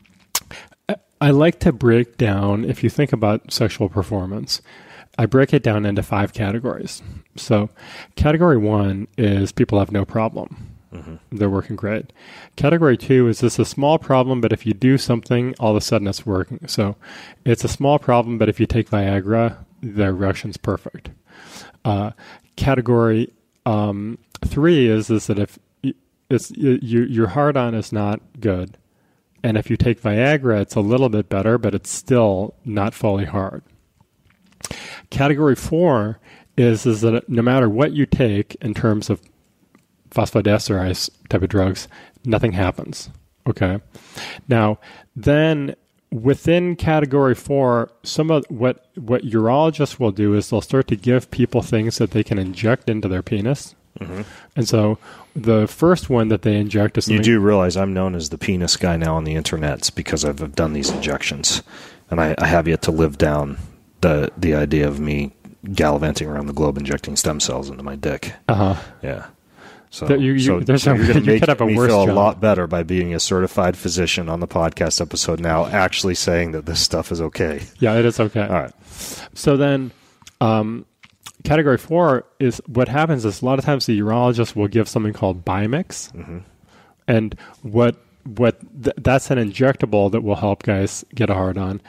I, I like to break down, if you think about sexual performance, I break it down into five categories. So category one is people have no problem. Mm-hmm. They're working great. Category two is this a small problem, but if you do something, all of a sudden it's working. So it's a small problem, but if you take Viagra, the erection's perfect. Uh, category um, three is is that if y- it's y- you, your hard-on is not good, and if you take Viagra, it's a little bit better, but it's still not fully hard. Category four is is that no matter what you take in terms of phosphodiesterase type of drugs, nothing happens. Okay. Now, then within category four, some of what, what urologists will do is they'll start to give people things that they can inject into their penis. Mm-hmm. And so the first one that they inject is something. You do realize I'm known as the penis guy now on the internets because I've done these injections, and I, I have yet to live down the the idea of me gallivanting around the globe injecting stem cells into my dick. Uh-huh. Yeah. So, There- you- you- so, there's so no- you're going you to make could have a me worse feel job. a lot better by being a certified physician on the podcast episode now, actually saying that this stuff is okay. Yeah, it is okay. All right. So then, um, category four is what happens is a lot of times the urologist will give something called Bimix, Mm-hmm. and what what th- that's an injectable that will help guys get a hard on.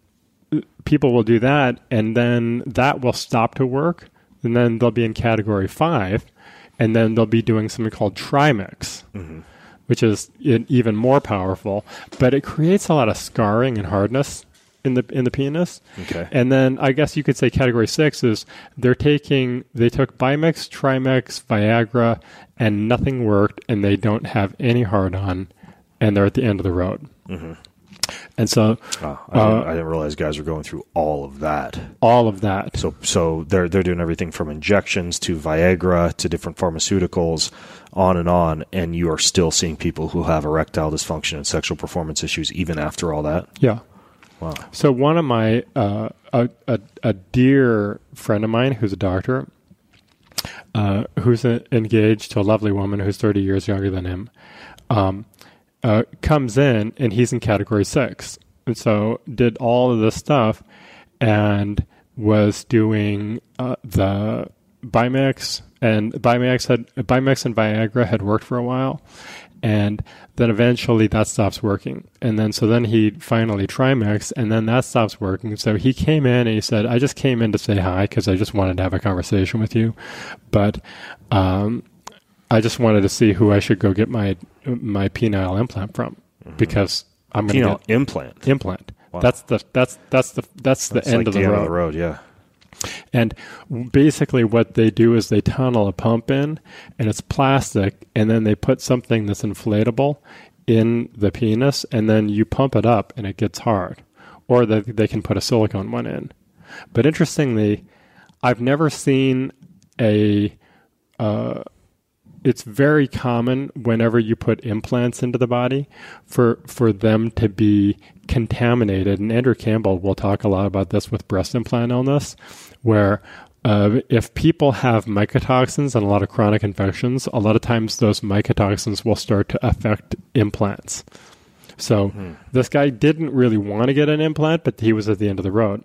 People will do that, and then that will stop to work, and then they'll be in category five, and then they'll be doing something called Trimix, Mm-hmm. which is in, even more powerful, but it creates a lot of scarring and hardness in the in the penis. Okay. And then I guess you could say category six is they're taking they took Bimix, Trimix, Viagra, and nothing worked, and they don't have any hard on, and they're at the end of the road. Mm-hmm. And so Oh, I, Uh, didn't, I didn't realize guys were going through all of that. all of that. So, so they're they're doing everything from injections to Viagra to different pharmaceuticals, on and on, and you are still seeing people who have erectile dysfunction and sexual performance issues even after all that. Yeah. Wow. So one of my uh, a, a a dear friend of mine who's a doctor, uh, who's a, engaged to a lovely woman who's thirty years younger than him, um, uh, comes in and he's in category six, and so did all of this stuff, and was doing uh, the Bimix and Bimix had Bimix and Viagra had worked for a while. And then eventually that stops working. And then so then he finally Trimix, and then that stops working. So he came in and he said, I just came in to say hi because I just wanted to have a conversation with you. But um, I just wanted to see who I should go get my my penile implant from, mm-hmm. because I'm going to Penile get implant. implant. Wow. That's the that's that's the that's the That's end like of the the end road. of the road, yeah. And basically what they do is they tunnel a pump in, and it's plastic, and then they put something that's inflatable in the penis, and then you pump it up, and it gets hard. Or they, they can put a silicone one in. But interestingly, I've never seen a... Uh, it's very common whenever you put implants into the body for for them to be contaminated. And Andrew Campbell will talk a lot about this with breast implant illness, where uh, if people have mycotoxins and a lot of chronic infections, a lot of times those mycotoxins will start to affect implants. So mm-hmm. this guy didn't really want to get an implant, but he was at the end of the road.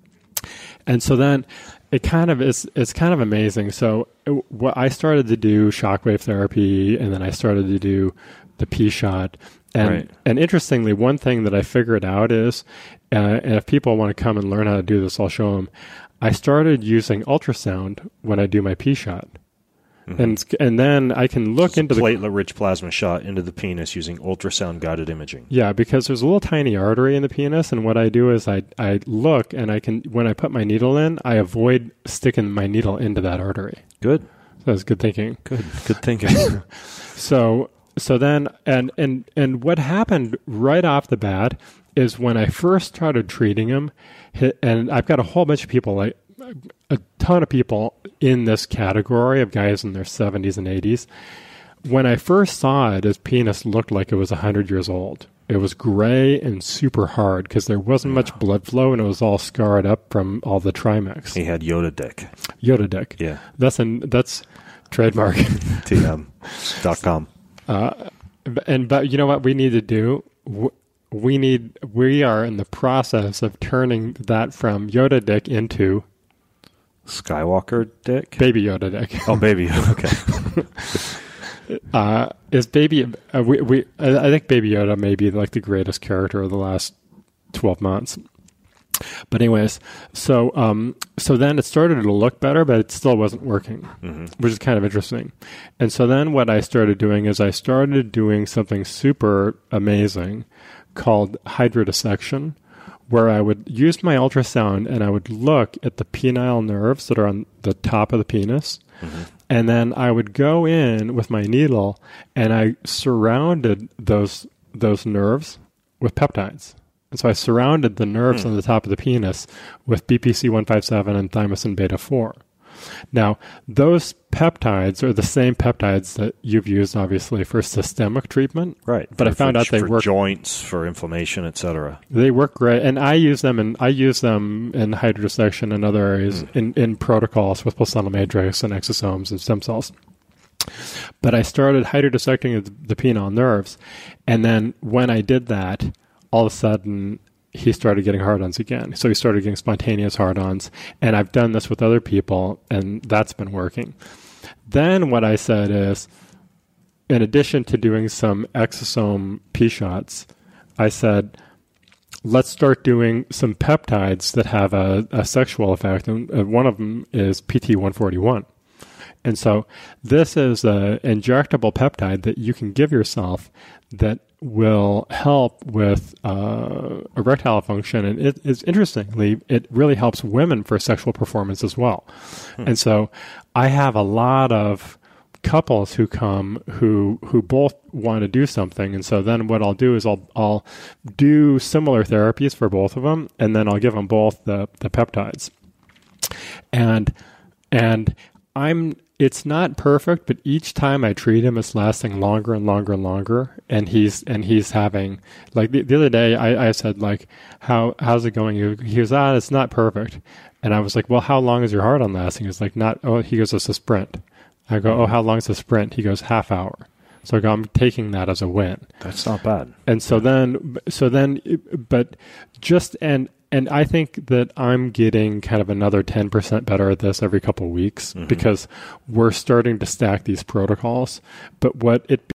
And so then it kind of is, it's kind of amazing. So it, what I started to do shockwave therapy, and then I started to do the P-shot. And, right. and interestingly, one thing that I figured out is, uh, and if people want to come and learn how to do this, I'll show them. I started using ultrasound when I do my P-shot. Mm-hmm. And and then I can look it's into a the platelet-rich plasma shot into the penis using ultrasound-guided imaging. Yeah, because there's a little tiny artery in the penis, and what I do is I I look, and I can when I put my needle in, I avoid sticking my needle into that artery. Good. So that's good thinking. Good. Good thinking. so so then and and and what happened right off the bat is when I first started treating him, and I've got a whole bunch of people like. a ton of people in this category of guys in their seventies and eighties. When I first saw it, his penis looked like it was one hundred years old. It was gray and super hard because there wasn't much blood flow, and it was all scarred up from all the Trimex. He had Yoda dick. Yoda dick. Yeah. That's an, that's trademark. T M dot com. Uh, and but you know what we need to do? We need we are in the process of turning that from Yoda dick into Skywalker dick? Baby Yoda dick. Oh, baby. Okay. uh, is baby? Uh, we we I think Baby Yoda may be like the greatest character of the last twelve months. But anyways, so um, so then it started to look better, but it still wasn't working, mm-hmm. which is kind of interesting. And so then what I started doing is I started doing something super amazing called hydrodissection, where I would use my ultrasound and I would look at the penile nerves that are on the top of the penis. Mm-hmm. And then I would go in with my needle and I surrounded those those nerves with peptides. And so I surrounded the nerves mm. on the top of the penis with B P C one fifty-seven and thymosin beta four. Now, those peptides are the same peptides that you've used, obviously, for systemic treatment. Right. But for, I found for, out they for work... joints, for inflammation, et cetera. They work great. And I use them in, I use them in hydrodissection and other areas mm. in, in protocols with placental matrix and exosomes and stem cells. But I started hydrodissecting the, the penile nerves. And then when I did that, all of a sudden... he started getting hard-ons again. So he started getting spontaneous hard-ons. And I've done this with other people, and that's been working. Then what I said is, in addition to doing some exosome P-shots, I said, let's start doing some peptides that have a, a sexual effect. And one of them is P T one forty-one. And so this is an injectable peptide that you can give yourself that will help with uh, erectile function. And it is interestingly, it really helps women for sexual performance as well. Hmm. And so I have a lot of couples who come who who both want to do something. And so then what I'll do is I'll I'll do similar therapies for both of them, and then I'll give them both the, the peptides. And and I'm it's not perfect, but each time I treat him, it's lasting longer and longer and longer. And he's and he's having like the, the other day, I, I said like, how how's it going? He, he goes, ah, it's not perfect. And I was like, well, how long is your heart on lasting? He's like, not. Oh, he goes, it's a sprint. I go, oh, how long is the sprint? He goes, half hour. So I go, I'm taking that as a win. That's not bad. And so then, so then, but just and. And I think that I'm getting kind of another ten percent better at this every couple of weeks mm-hmm. because we're starting to stack these protocols. But what it